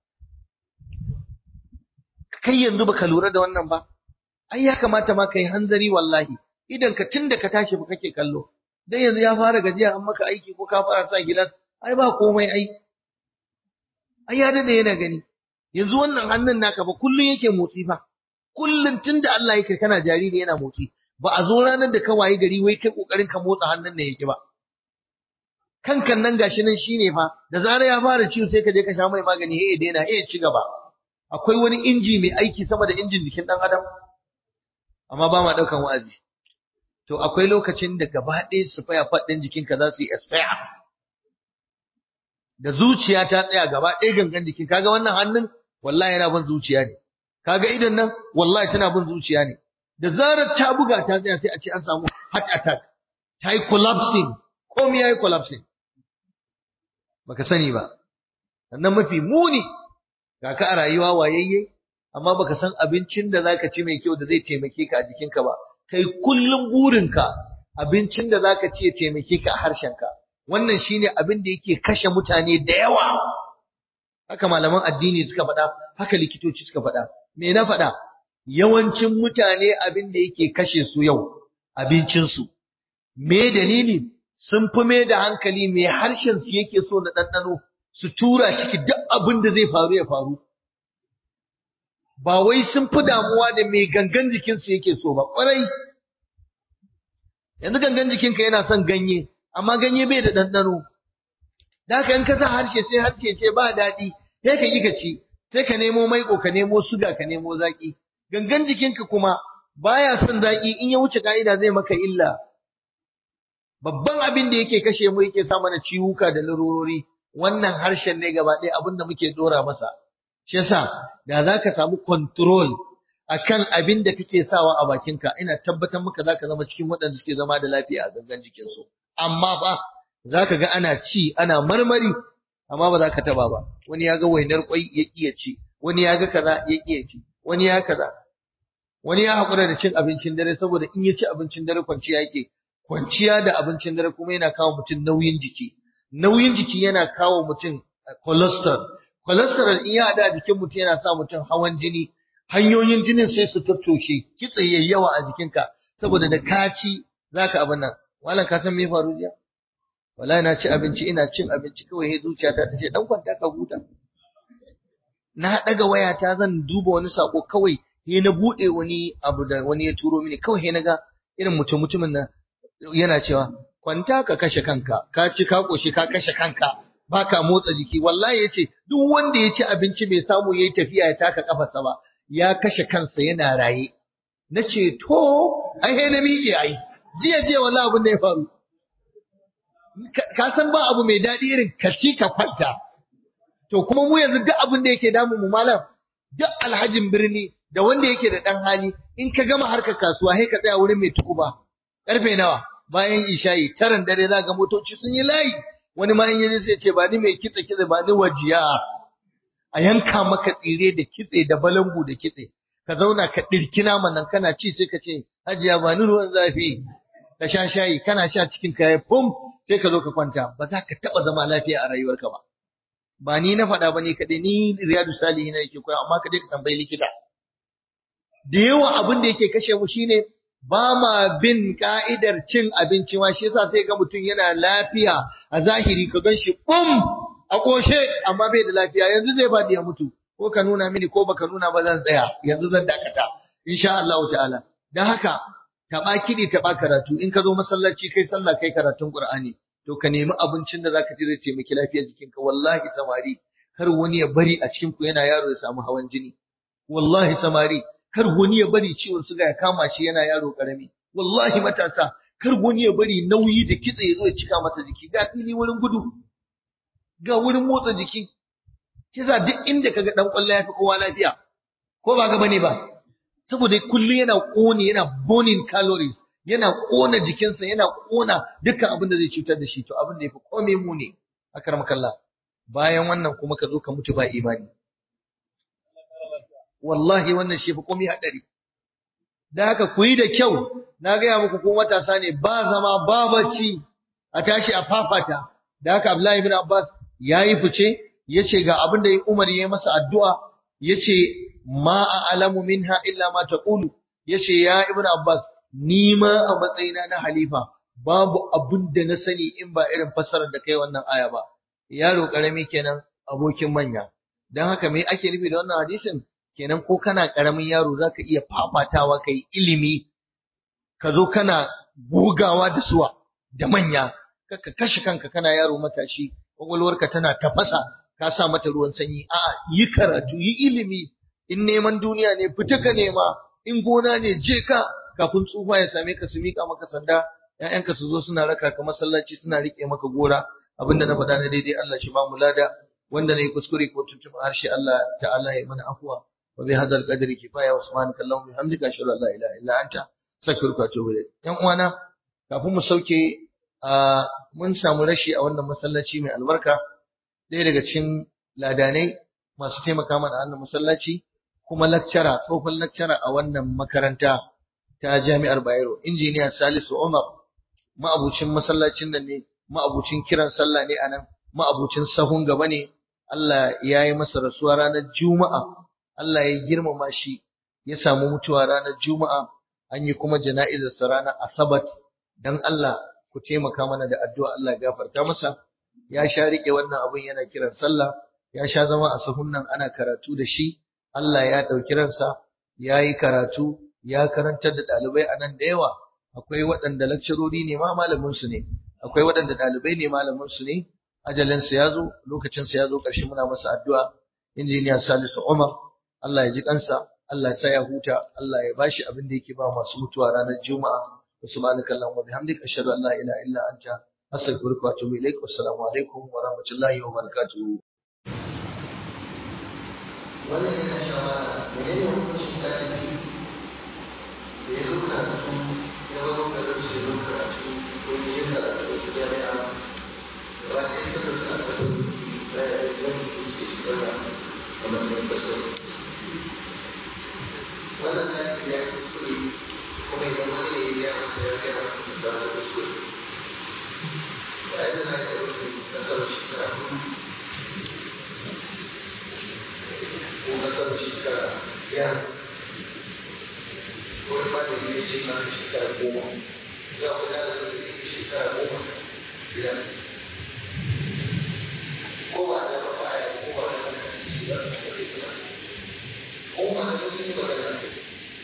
Kai yanzu baka lura da wannan ba? Ai ya kamata ma kai hanzari wallahi. Idan ka tunda ka tashi ba kake kallo. Dan yanzu ya fara gajiya an maka aiki ko ka fara sa gilas ai ba komai ai ai ya dade yana gani yanzu wannan hannun naka ba kullun yake motsi fa kullun tunda Allah yake kana jariri yana motsi ba a zo ranar da ka wayi gari wai kai kokarin ka motsa hannun ne yake ba kankan nan gashi nan shine fa da zarar ya fara ciwo sai ka je ka sha mai magani eh daina eh ci gaba akwai wani inji mai aiki sama da injin jikin dan adam amma ba ma daukan wa'azi to akwai lokacin da gaba ɗaya su faya faɗin jikinka za su yi expire da zuciya ta tsaya gaba ɗaya gangan jikin kaga wannan hannun wallahi yana bin zuciya ne kaga idan nan wallahi tana bin zuciya ne da zarar ta buga ta tsaya sai a ce an samu heart attack ta yi collapsing komai yayi collapsing baka sani ba sannan mafi muni ga ka a rayuwa wayayye amma baka san abincin da zaka ci mai kyau da zai taimake ka a jikinka ba kai kullum burinka abincin da zaka ci ya taimake ka a harshenka wannan shine abin da yake kashe mutane da yawa haka malaman addini suka faɗa haka likitoci suka faɗa me na faɗa yawancin mutane abin da yake kashe su yau abincin su me dalili sun fi mai da hankali mai harshen su yake so na ɗanɗano su tura ciki duk abin da zai faru ya faru ba wai sun fi damuwa da mai gangan jikinsu yake so ba ƙwarai yanzu gangan jikinka yana son ganye amma ganye bai da ɗanɗano da haka in ka sa harshe sai harshe ce ba daɗi sai ka ƙi ka ci sai ka nemo maiƙo ka nemo suga ka nemo zaƙi gangan jikinka kuma baya son zaƙi in ya wuce ka'ida zai maka illa babban abin da yake kashe mu yake sa mana ciwuka da larurori wannan harshen ne gaba ɗaya abin da muke dora masa shi yasa da zaka samu control akan abin da kake sawa a bakinka ina tabbatar maka zaka zama cikin waɗanda suke zama da lafiya a gangan jikin su amma fa zaka ga ana ci ana marmari amma ba za ka taba ba wani ya ga wainar kwai ya kiya ci wani ya ga kaza ya kiya ci wani ya kaza wani ya hakura da cin abincin dare saboda in ya ci abincin dare kwanciya yake kwanciya da abincin dare kuma yana kawo mutum nauyin jiki nauyin jiki yana kawo mutum cholesterol cholesterol in ya hada a jikin mutum yana sa mutum hawan jini hanyoyin jinin sai su tattoshe kitse yayi yawa a jikinka saboda da ka ci zaka abin nan wallan ka san me faru jiya wallahi na ci abinci ina cin abinci kawai sai zuciyata ta ce dan kwanta ka huta na daga wayata zan duba wani sako kawai sai na bude wani abu da wani ya turo mini kawai sai naga irin mutum mutumin nan yana cewa kwanta ka kashe kanka ka ci ka koshi ka kashe kanka baka motsa jiki wallahi yace duk wanda ya ci abinci bai samu yayi tafiya ya taka kafarsa ba ya kashe kansa yana raye nace to ai he na miƙe ai jiya jiya wallahi abin da ya faru ka san ba abu mai dadi irin ka ci ka kwanta to kuma mu yanzu duk abin da yake damu mu malam duk alhajin birni da wanda yake da dan hali in ka gama harkar kasuwa sai ka tsaya wurin mai tukuba karfe nawa bayan isha'i taran dare za ga motoci sun yi layi wani ma in yaje sai ce ba ni mai kitse kitse ba ni wajiya a yanka maka tsire da kitse da balangu da kitse ka zauna ka dirki naman nan kana ci sai ka ce hajiya ba ni ruwan zafi ka sha shayi kana sha cikin ka fum sai ka zo ka kwanta ba za ka taba zama lafiya a rayuwarka ba ba ni na faɗa ba ne kaɗai ni riyadu salihin yake koya amma ka je ka tambayi likita da yawa abin da yake kashe mu shine ba ma bin ka'idar cin abinci ma shi yasa sai ga mutum yana lafiya a zahiri ka gan shi bum a koshe amma bai da lafiya yanzu zai faɗi ya mutu ko ka nuna mini ko baka nuna ba zan tsaya yanzu zan dakata insha Allah ta'ala dan haka taba kidi taba karatu in ka zo masallaci kai sallah kai karatun Qur'ani to ka nemi abincin da zaka ci zai taimaki lafiyar jikinka wallahi samari kar wani ya bari a cikin ku yana yaro ya samu hawan jini wallahi samari kar wani ya bari ciwon suga ya kama shi yana yaro karami wallahi matasa kar wani ya bari nauyi da kitse ya zo ya cika masa jiki ga fili wurin gudu ga wurin motsa jiki kisa duk inda kaga dan kwallo yafi kowa lafiya ko ba ga bane ba saboda kullu yana kone yana burning calories yana kona jikinsa yana kona dukkan abin da zai cutar da shi to abin da yafi komai mu ne akramakallah bayan wannan kuma ka zo ka mutu ba imani wallahi wannan shi fi komai hadari da haka ku yi da kyau na ga muku ko matasa ne ba zama ba bacci a tashi a fafata da haka Abdullahi ibn Abbas yayi fice yace ga abin da Umar yayi masa addu'a yace ma a'lamu minha illa ma taqulu yace ya ibn Abbas ni ma a matsayina na halifa babu abin da na sani in ba irin fassarar da kai wannan aya ba yaro karami kenan abokin manya. Dan haka me ake nufi da wannan hadisin? Kenan ko kana karamin yaro zaka iya fafatawa kai ilimi, ka zo kana gogawa da suwa da manya, ka kashe kanka kana yaro matashi, kwakwalwarka tana tafasa, ka sa mata ruwan sanyi. A'a, yi karatu, yi ilimi. In neman duniya ne fita ka nema, in gona ne je ka, kafin tsufa ya same ka su mika maka sanda, ƴaƴanka su zo suna raka ka masallaci suna rike maka gora. Abinda na faɗa na daidai Allah shi ba mu lada, wanda ne kuskure ko tuntuɓa harshe Allah ta'ala ya mana afwa. Wa bi hadzal qadri kifaya wa subhanaka allahumma bihamdika ashhadu an la ilaha illa anta astaghfiruka wa atubu ilayk. Ƴan uwana, kafin mu sauke mun samu rashi a wannan masallaci mai albarka, ɗaya daga cikin ladanai masu taimaka mana a wannan masallaci, kuma lakcara, tsofin lakcara a wannan makaranta ta Jami'ar Bayero, injiniya Salisu Umar, ma'abucin masallacin nan ne, ma'abucin kiran sallah ne anan, ma'abucin sahun gaba ne. Allah ya yi masa rasuwa ranar Juma'a, Allah ya girmama shi, ya samu mutuwa ranar Juma'a, an yi kuma jana'izarsa ranar Asabar. Dan Allah ku taimaka mana da addu'a, Allah ya gafarta masa. Ya sha rike wannan abun yana kiran sallah, ya sha zama a sahun nan ana karatu da shi. Allah ya ɗauki ransa, ya yi karatu, ya karantar da ɗalibai a nan da yawa. Akwai waɗanda lakcarori ne ma malaminsu ne, akwai waɗanda ɗalibai ne malaminsu ne. Ajalinsa ya zo, lokacinsa ya zo ƙarshe, muna masa addu'a. Injiniya Salisu Umar, Allah ya ji kansa, Allah ya sa ya huta, Allah ya bashi abin da yake ba masu mutuwa ranar Juma'a. Subhanaka Allahumma wa bihamdika ashhadu an la ilaha illa anta astaghfiruka wa atubu ilaik. Wassalamu alaikum wa rahmatullahi wa barakatuh. Wannan yana cewa menene hukuncin ɗalibi da ya zo karatu, ya baro garin su ya zo karatu ko ya je karatu wata jami'a, gaba ɗaya suka sa kasar da ya yi wani kuke tsara a matsayin kasar. Wannan ɗalibi ya yi kuskure, kuma idan wani ne ya masa ya gaya masa da zama kuskure. Ba yadda za ka rufe kasar shekara hudu ko kasar shekara biyar, ko ya ba da yi ce ma shekara goma, za ku da da yi shekara goma biyar. Ko ba da ba aya ko ba da ba hadisi ba da kake ba. Ko ma da sun yi magana ne.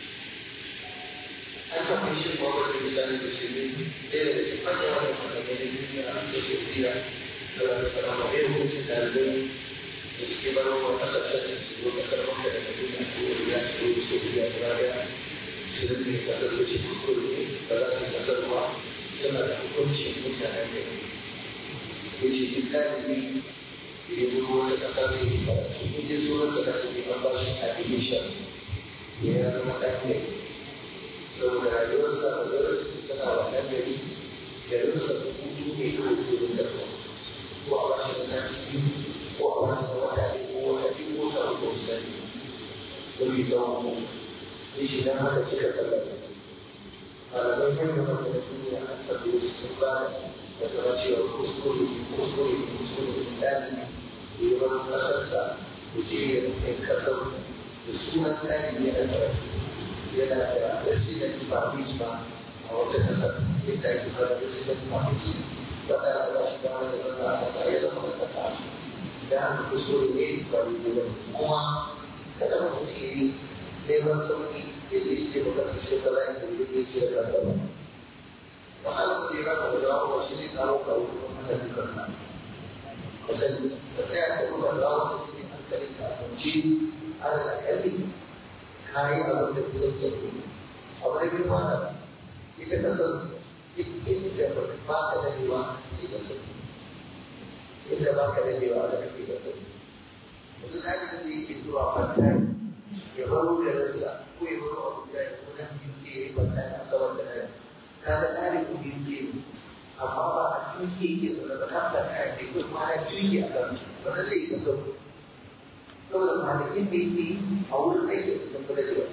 An samu shi ko ba da misali da shi ne, ɗaya da shi fanya wani malamai na duniya da Saudiya, da wani salama ɗaya hukuncin ɗalibai da suke baro wa ƙasashen da su zo ƙasar Makka da Madina ko Riyad ko Saudiya gaba ɗaya, su rinne ƙasar da ce kuskure ne, ba za su yi ƙasar ba, suna da hukuncin mutanen da ne. Ya ce duk ɗalibi da ya zo wata ƙasa zai yi karatu, in dai sunansa ɗalibi an ba shi admission, ya zama ɗalibi. Saboda rayuwarsa da zarafin tana wannan gari, garinsa da hutu ne kawai gudun da zuwa, ko a bashi da sati biyu, ko a bashi da wata ɗaya ko wata biyu ko ta uku misali, don bai zama mu. Ya ce don haka kika tsallaka. Malamai manyan wanda na duniya an tabbaye su sun ba da zama cewa kuskure kuskure kuskure ɗalibi da ya bar ƙasarsa da je ya rufe ƙasar da sunan ɗalibi ya ɗaga yana da resident permit ba a wata kasar, yadda ake fara resident permit wanda aka ba shi damar da zama a kasa ya zama da kasa, da haka kuskure ne ba da yi ba. Kuma kada mutum ya yi neman sauki ya je ce ba kasu shekara inda ya je ce da kanta ba. Ba a zama ya raka da dawo shi ne kawo kawo kuma haka dukkan na. Misali, da tsaya da kuma dawo da shi ne hankalin ka kwanci ana da kalli kayi abin da kusan tafi. Abu da biyu mana, ita kasar inda ba ka dadewa ke kasar. Inda ba ka dadewa da kake kasar. Yanzu ɗalibin da yake zuwa fantari, ya baro garinsa ko ya baro abuja ya ko nan yuke ya yi fantari a tsawon da nan. Kada ɗalibin yuke ne, amma ba a yuke ke zaune ba kan fantari ne ko kuma ana yuke a kan ba na zai yi kasar. Saboda kwanakin da yake a wurin aikin su tafi da yawa.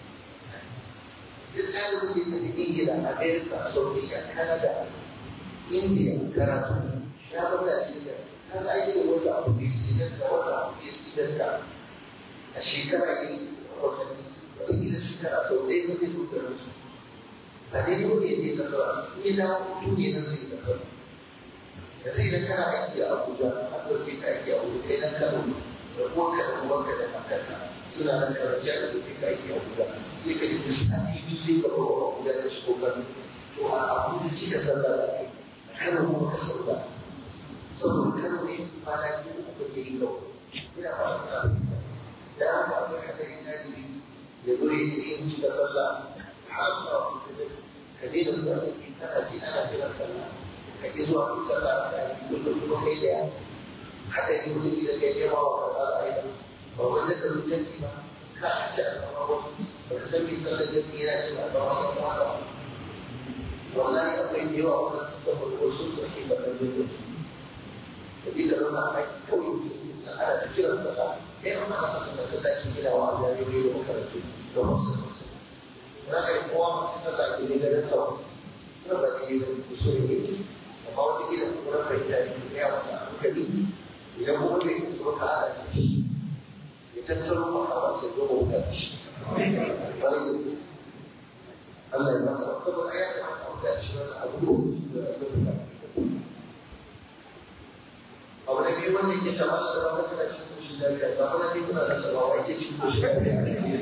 Duk ɗalibin da ya tafi Ingila, Amerika, Saudiya, Canada, India, karatu, ya bada shi da kan aiki wanda abu da ya sigar da wanda abu da ya sigar da a shekara ne watanni, wata gida shekara sau ɗaya ne zai dogara su. Ba dai ko ne zai kasar, ne na hutu ne na zai kasar. yanzu idan kana aiki a Abuja an ɗauke ka aiki a Abuja kai nan Kano da uwanka da uwanka da kakanka suna nan karanci a ɗauke ka aiki a Abuja sai ka dinga sati biyu sai ka bawa Abuja ka shigo Kano to a Abuja cika sallah da kai a Kano kuma ka sauka saboda Kano ne kwana biyu uku ke yi gaba ina fata ka da haka akwai hadarin najiri ya zo ya ce in cika sallah har zuwa kuka ka daina zuwa aiki kana ji ana kiran sallah ka ƙi zuwa ku sallah da kullum kuma kai da haɗa yi mutum da kai yawa wa karɓa da aiki ba wanda ka zuwa jami'i ba ka ci a kama wasu ba ka san me sallar jami'i yana yin a kama yan wata ba wallahi akwai da yawa wanda suka farko sun sake ba kan jami'i da bi da zama aiki kawai mutum na ana da kiran sallah kai amma na masu da sallah ke gina wa jami'ai da makarantu da wasu wasu na kai kowa masu sallah ke ne ganin sau na ba ne da kusur ne amma wata gida kuma bai da ya wata hankali idan kuma bai kusa ka ala da shi ya tattaro maka ba sai zo wuta da shi bayan Allah ya masa saboda ya kamata wuta da shi wani abu da rayuwar da abu na biyu wanda ke kamar da ba ka da shi ko shi lafiya ba kuma ne kuna da sabawa yake shi ko shi lafiya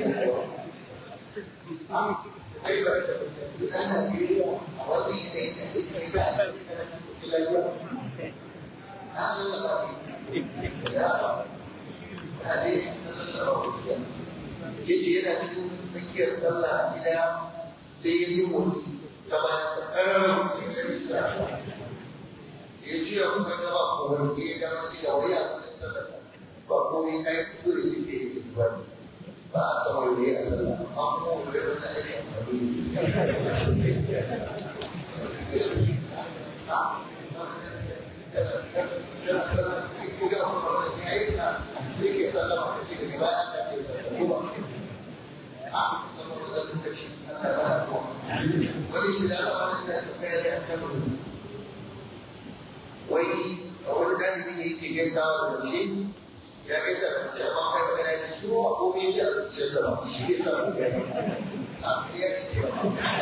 ai ba ta ana biyo a wani ne da ba ta lafiya Allah ya hadi yace yana cikin tsakiyar sallah a gida sai ya yi motsi ta bayan tsakarar ya ji ya kuma ga ba ko wani ya gano cewa wai a cikin sallah ba ko mai kai kuskure shi ke yi ba ba a sama wuri a sallah amma kuma wuri wanda ake amfani wani shi da alaƙa da ta kaya da kan wai a wani ɗalibi ne yake gaisawa da mace ya gaisa da mace amma kai magana ya ce ko a komai yake a zuciyarsa ba shi bai sa mu gani a ya ce ba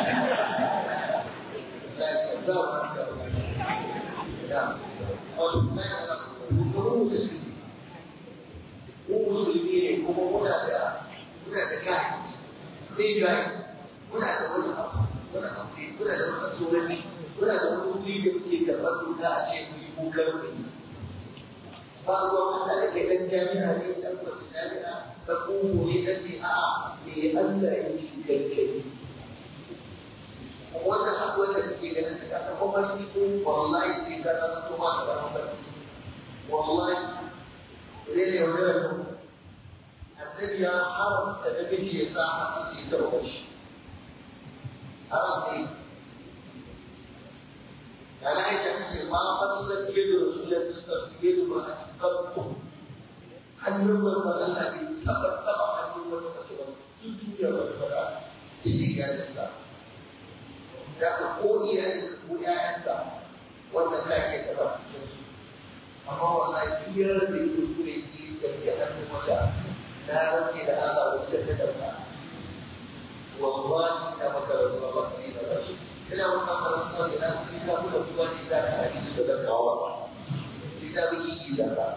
za a za a ba ta ba da wato na yi ala kuma musulmi mu musulmi ne kuma muna da muna da kai ne kai muna da wani abu wani abu ne muna da wani tsoron muna da wani wuri da muke karɓar doka a ce mu yi kukar mu yi ba ruwa wanda ake ɗan jami'a ne ɗan wasu jami'a ta kuma ne ɗan ne a me Allah ya shi kai wannan abubuwan da kake ganin ta kasa mafarki ko wallahi sai ka zama to ma ka zama mafarki wallahi ne ne wani rarrabu annabi ya haramta da miji ya sa hannu ci ta shi haram ne أنا عايز أحسن ما قصة يد رسول الله صلى الله عليه وسلم يد امرأة قط هل يوم المغلى فقد طبع عن يوم المغلى الدنيا والفراغ سيدي يا نساء تقول يا ويا أنت وأنت كاي تبع أما والله كثير من الرسول يجي يجتهد وجاء لا رجل الله وجهد والله إذا مكر الله فينا رشد ina wannan karanta da nan sai ka kula kuma ne da hadisi da kawo ba sai da biki da ba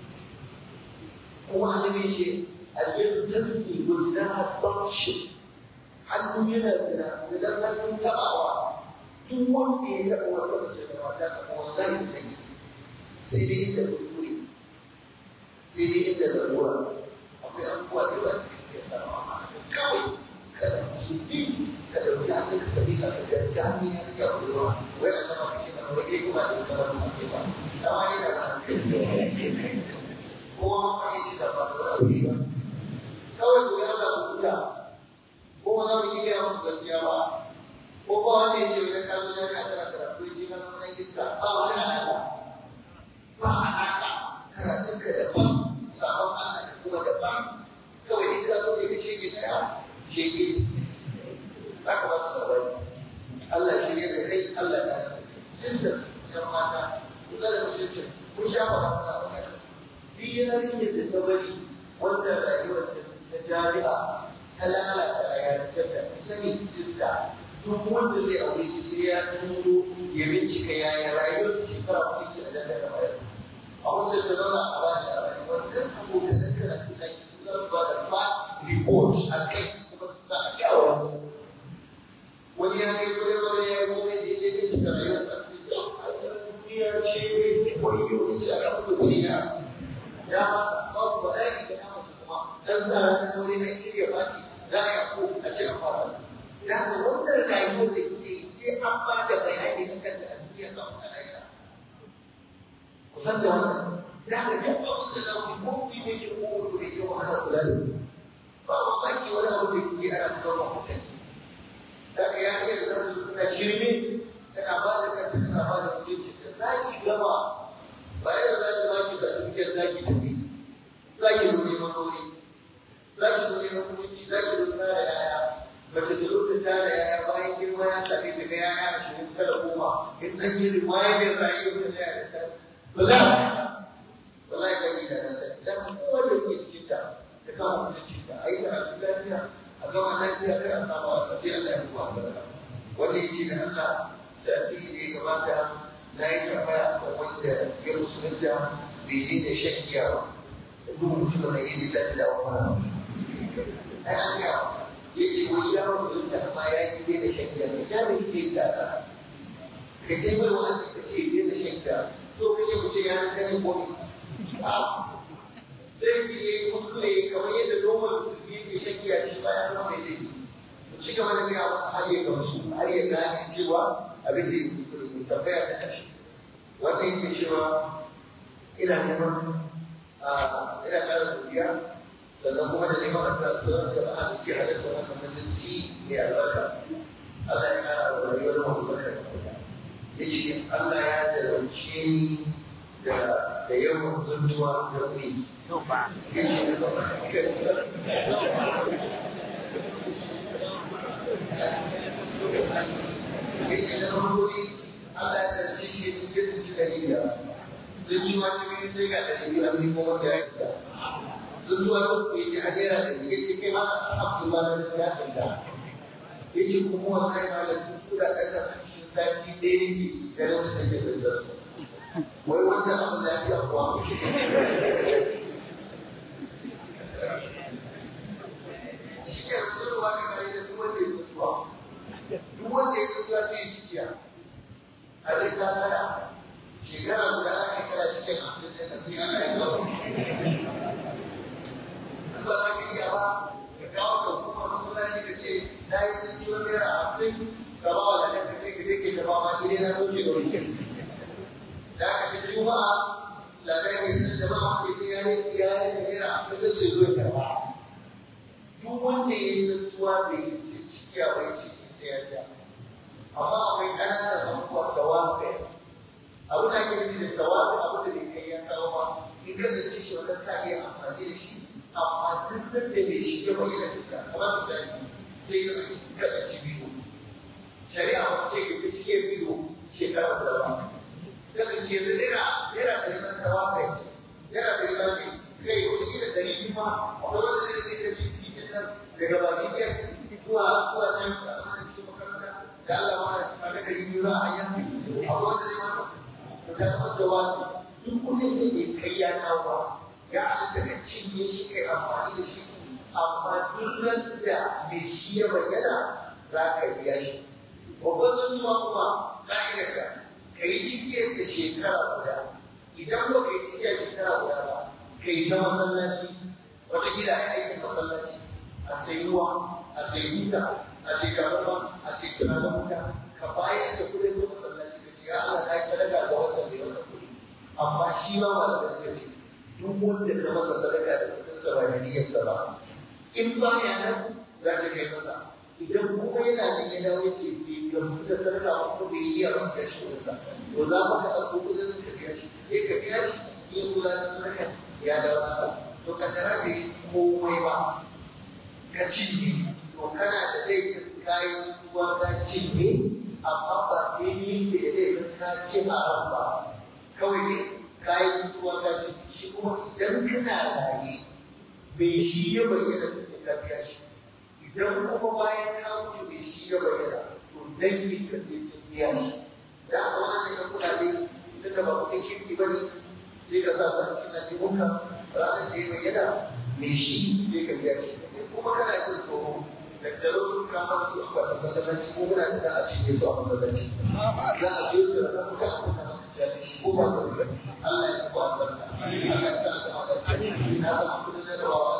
kuma annabi ce al-yadu tasbi wa la tashi hannu yana da da hannun tabawa duk wanda ya taba wata mace da mata sa wallahi sai sai dai inda kuskure sai dai inda zarura akwai abubuwa da yawa da ke tsarawa kawai kada musulmi kada wuya ka tafi ka ga jami'a ya ruwa wai Allah ma kace ka wai kuma da kuma ke ba amma ne da ba ko ma ne da ba da ba kawai ko ya da kuta ko ma za mu yi ya mu gaskiya ba ko ba wani ce wai ka zo ya ka tara ko shi ma na iska ba wani alaka ba alaka karatun ka da ba sabon Allah kuma da ba kawai in ka zo ne ka ce ki tsaya shege aka ba su sabari Allah shi ne da kai Allah ya sister yan mata ku da mutunci ku sha ba ta magana biyar ne da tabari wanda rayuwar ta jami'a ta lalata rayuwar ta sani sister duk wanda zai aure ki sai ya tuno ya bincika yaya rayuwar shekara kuɗi a a wasu da zauna a ba da labari wannan abokanan karatu da ke su zama ba da ba report a kai kuma su sa a kyawa wani ya kai kudin wani ya yi kome da ya je cika rayuwar sa duniya ce wani yau ce aka fito duniya ya masa babu ba ɗaya ita ya masa kuma dan tsara na wani na shirya fati za a yi ko a ce a fara da haka wannan rayuwar da ke sai an ba da bayani na kan da a duniya za mu alaika kusan da wannan da haka duk abin da za ku ko ku yi mai kyau ko ku mai kyau ana kula da ba ma baki wani abu da kuke ana kula da mutane da haka ya iya da zama kuna shirme kana ba da kanta kana ba da mutunci da za ki gama ba yau za ki ba ki certificate za ki tafi za ki zo neman aure za ki zo neman mutunci za ki zo tara yaya mace ta zo ta tara yaya bayan girma ya same ta ga yaya ashirin kala goma in an yi riwayar rayuwar ta yaya da ta bala wallahi ka yi da nan sai dan kowa da ke cikin ta ta kama mutunci ta a yi karatu lafiya a gama lafiya kai a saba wa sai Allah ya rubuta albarka wanda yake da Allah sai da ya gabata na yi tambaya a wanda ya musulunta bai je da shan giya ba duk mutum da ya yi sai da wani ai an ga ya ce wani ya musulunta amma ya yi da shan giya ne ya bai ke da ka ka je mai wani ka ce je da shan giya so kace ku ce ya gani ko a sai ki yi kuskure kamar yadda normal musulmi yake shan giya shi ba ya zama mai laifi shi gaba da biya har ya gamsu har ya gane cewa abin da yake kuskure ne tambaya ta kashi wanda yake cewa ina neman ina ƙara godiya sannan kuma da neman addu'a sauran da ba'a suke halatta wannan majalisi mai albarka Allah ya ƙara wa rayuwar mu albarka ya ce Allah ya jarumce ni da da yawan zuntuwa da wuri ya ce Yake da mahimmanci Allah ya tarbi shi da yadda shi da iya. Zan ji wani biyu sai ga da biyu a cikin kuma ya yi. Zan ji wani ku yake a jera da yake kai ma hamsin ba da ya tsanta. Yake kuma wallahi ma da kuda ɗaga a cikin sati ɗaya ne da wasu da ke da su. Wai wanda abin lafiya kuwa ku shi. Shi ke rasuwa ga gari da duk wanda ya mutuwa. Duk wanda ya mutuwa sai ya cikiya. A zai ta tsaya. Shekara guda a shekara cikin hamsin da tafi a kai gaba. In ba za ka iya ba, ka kawo ka kuma masallaci ka ce na yi tsintuwar naira hamsin ka ba wa ladan ka ce ka je ke tafa ma shi ne na soke da wani. Da aka ce juma'a ladan ya san jama'a wanda ya yi ya yi naira hamsin da sai zo ya karba. Duk wanda ya yi tsintuwa bai yi cikiya bai ciki sai ya ja. Amma akwai ƙananan abubuwa da wafe. Abu da ake nufi da tawafi abu da bai kai ya kawo ba. In ka zace shi wanda ka iya amfani da shi, amma duk da bai shi ya bayyana duka. Kamar misali, sai ka ka zaci biyu. Shari'a ba ce ka fi cike biyu shekara da ba. Kasance yanzu naira naira da neman tawafi naira da neman ne kai wata kila dari biyu ma akwai wanda zai sai ka bi titin nan daga bakin biyar zuwa zuwa can da ana cikin makaranta da Allah ma a ga dari biyu za a yanki akwai wanda zai maka da zama jawabi duk kudin da ke kai ya kawo ya halatta ka cinye shi kai amfani da shi amma duk nan da mai shi ya bayyana za ka biya shi babban zanzuwa kuma ka'idarka ka yi cikiyar da shekara guda idan ba ka yi cikiyar shekara guda ba ka yi ta masallaci wata gida ya aikin masallaci a sai ruwa a sai huta a sai karama a sai tunanin wuta ka bayar da kudin da masallaci ya Allah ka yi sadaka ga wanda bai wanda kuɗi amma shi ma ba da gaske ce duk wanda ka masa sadaka da kuɗin sa ba da niyyar sa ba in ba ya nan za ka kai masa idan kuma yana jin ya dawo ce bai gamsu da sadaka ba ko bai yi yaron da shi kuɗin sa to za ka ka ɗauko kuɗin ka biya shi sai ka biya shi in su za su sadaka ya dawo nasa to ka tara bai komai ba ka cinye to kana da laifin kayan ruwa ka cinye amma ba daidai da ya zai ka ce haram ba kawai ne kayan ruwa ka ce shi kuma idan kana raye bai shi ya bayyana da ka biya shi idan kuma bayan ka mutu bai shi ya bayyana to dangi ka zai sun biya shi da aka wannan da kuɗaɗe tun da ba kuɗin kirki ba ne sai ka sa ta cikin ajiyunka ranar da ya bayyana mai shi sai ka biya shi kuma kana yin tsoro da tsaro kamar su a wadda masallaci ko muna da a cikin su a masallaci za a je su da kuma kuma ya ce shi ko ba ka Allah ya ku albarka Allah ya sa ka ma da na san kudin da rawa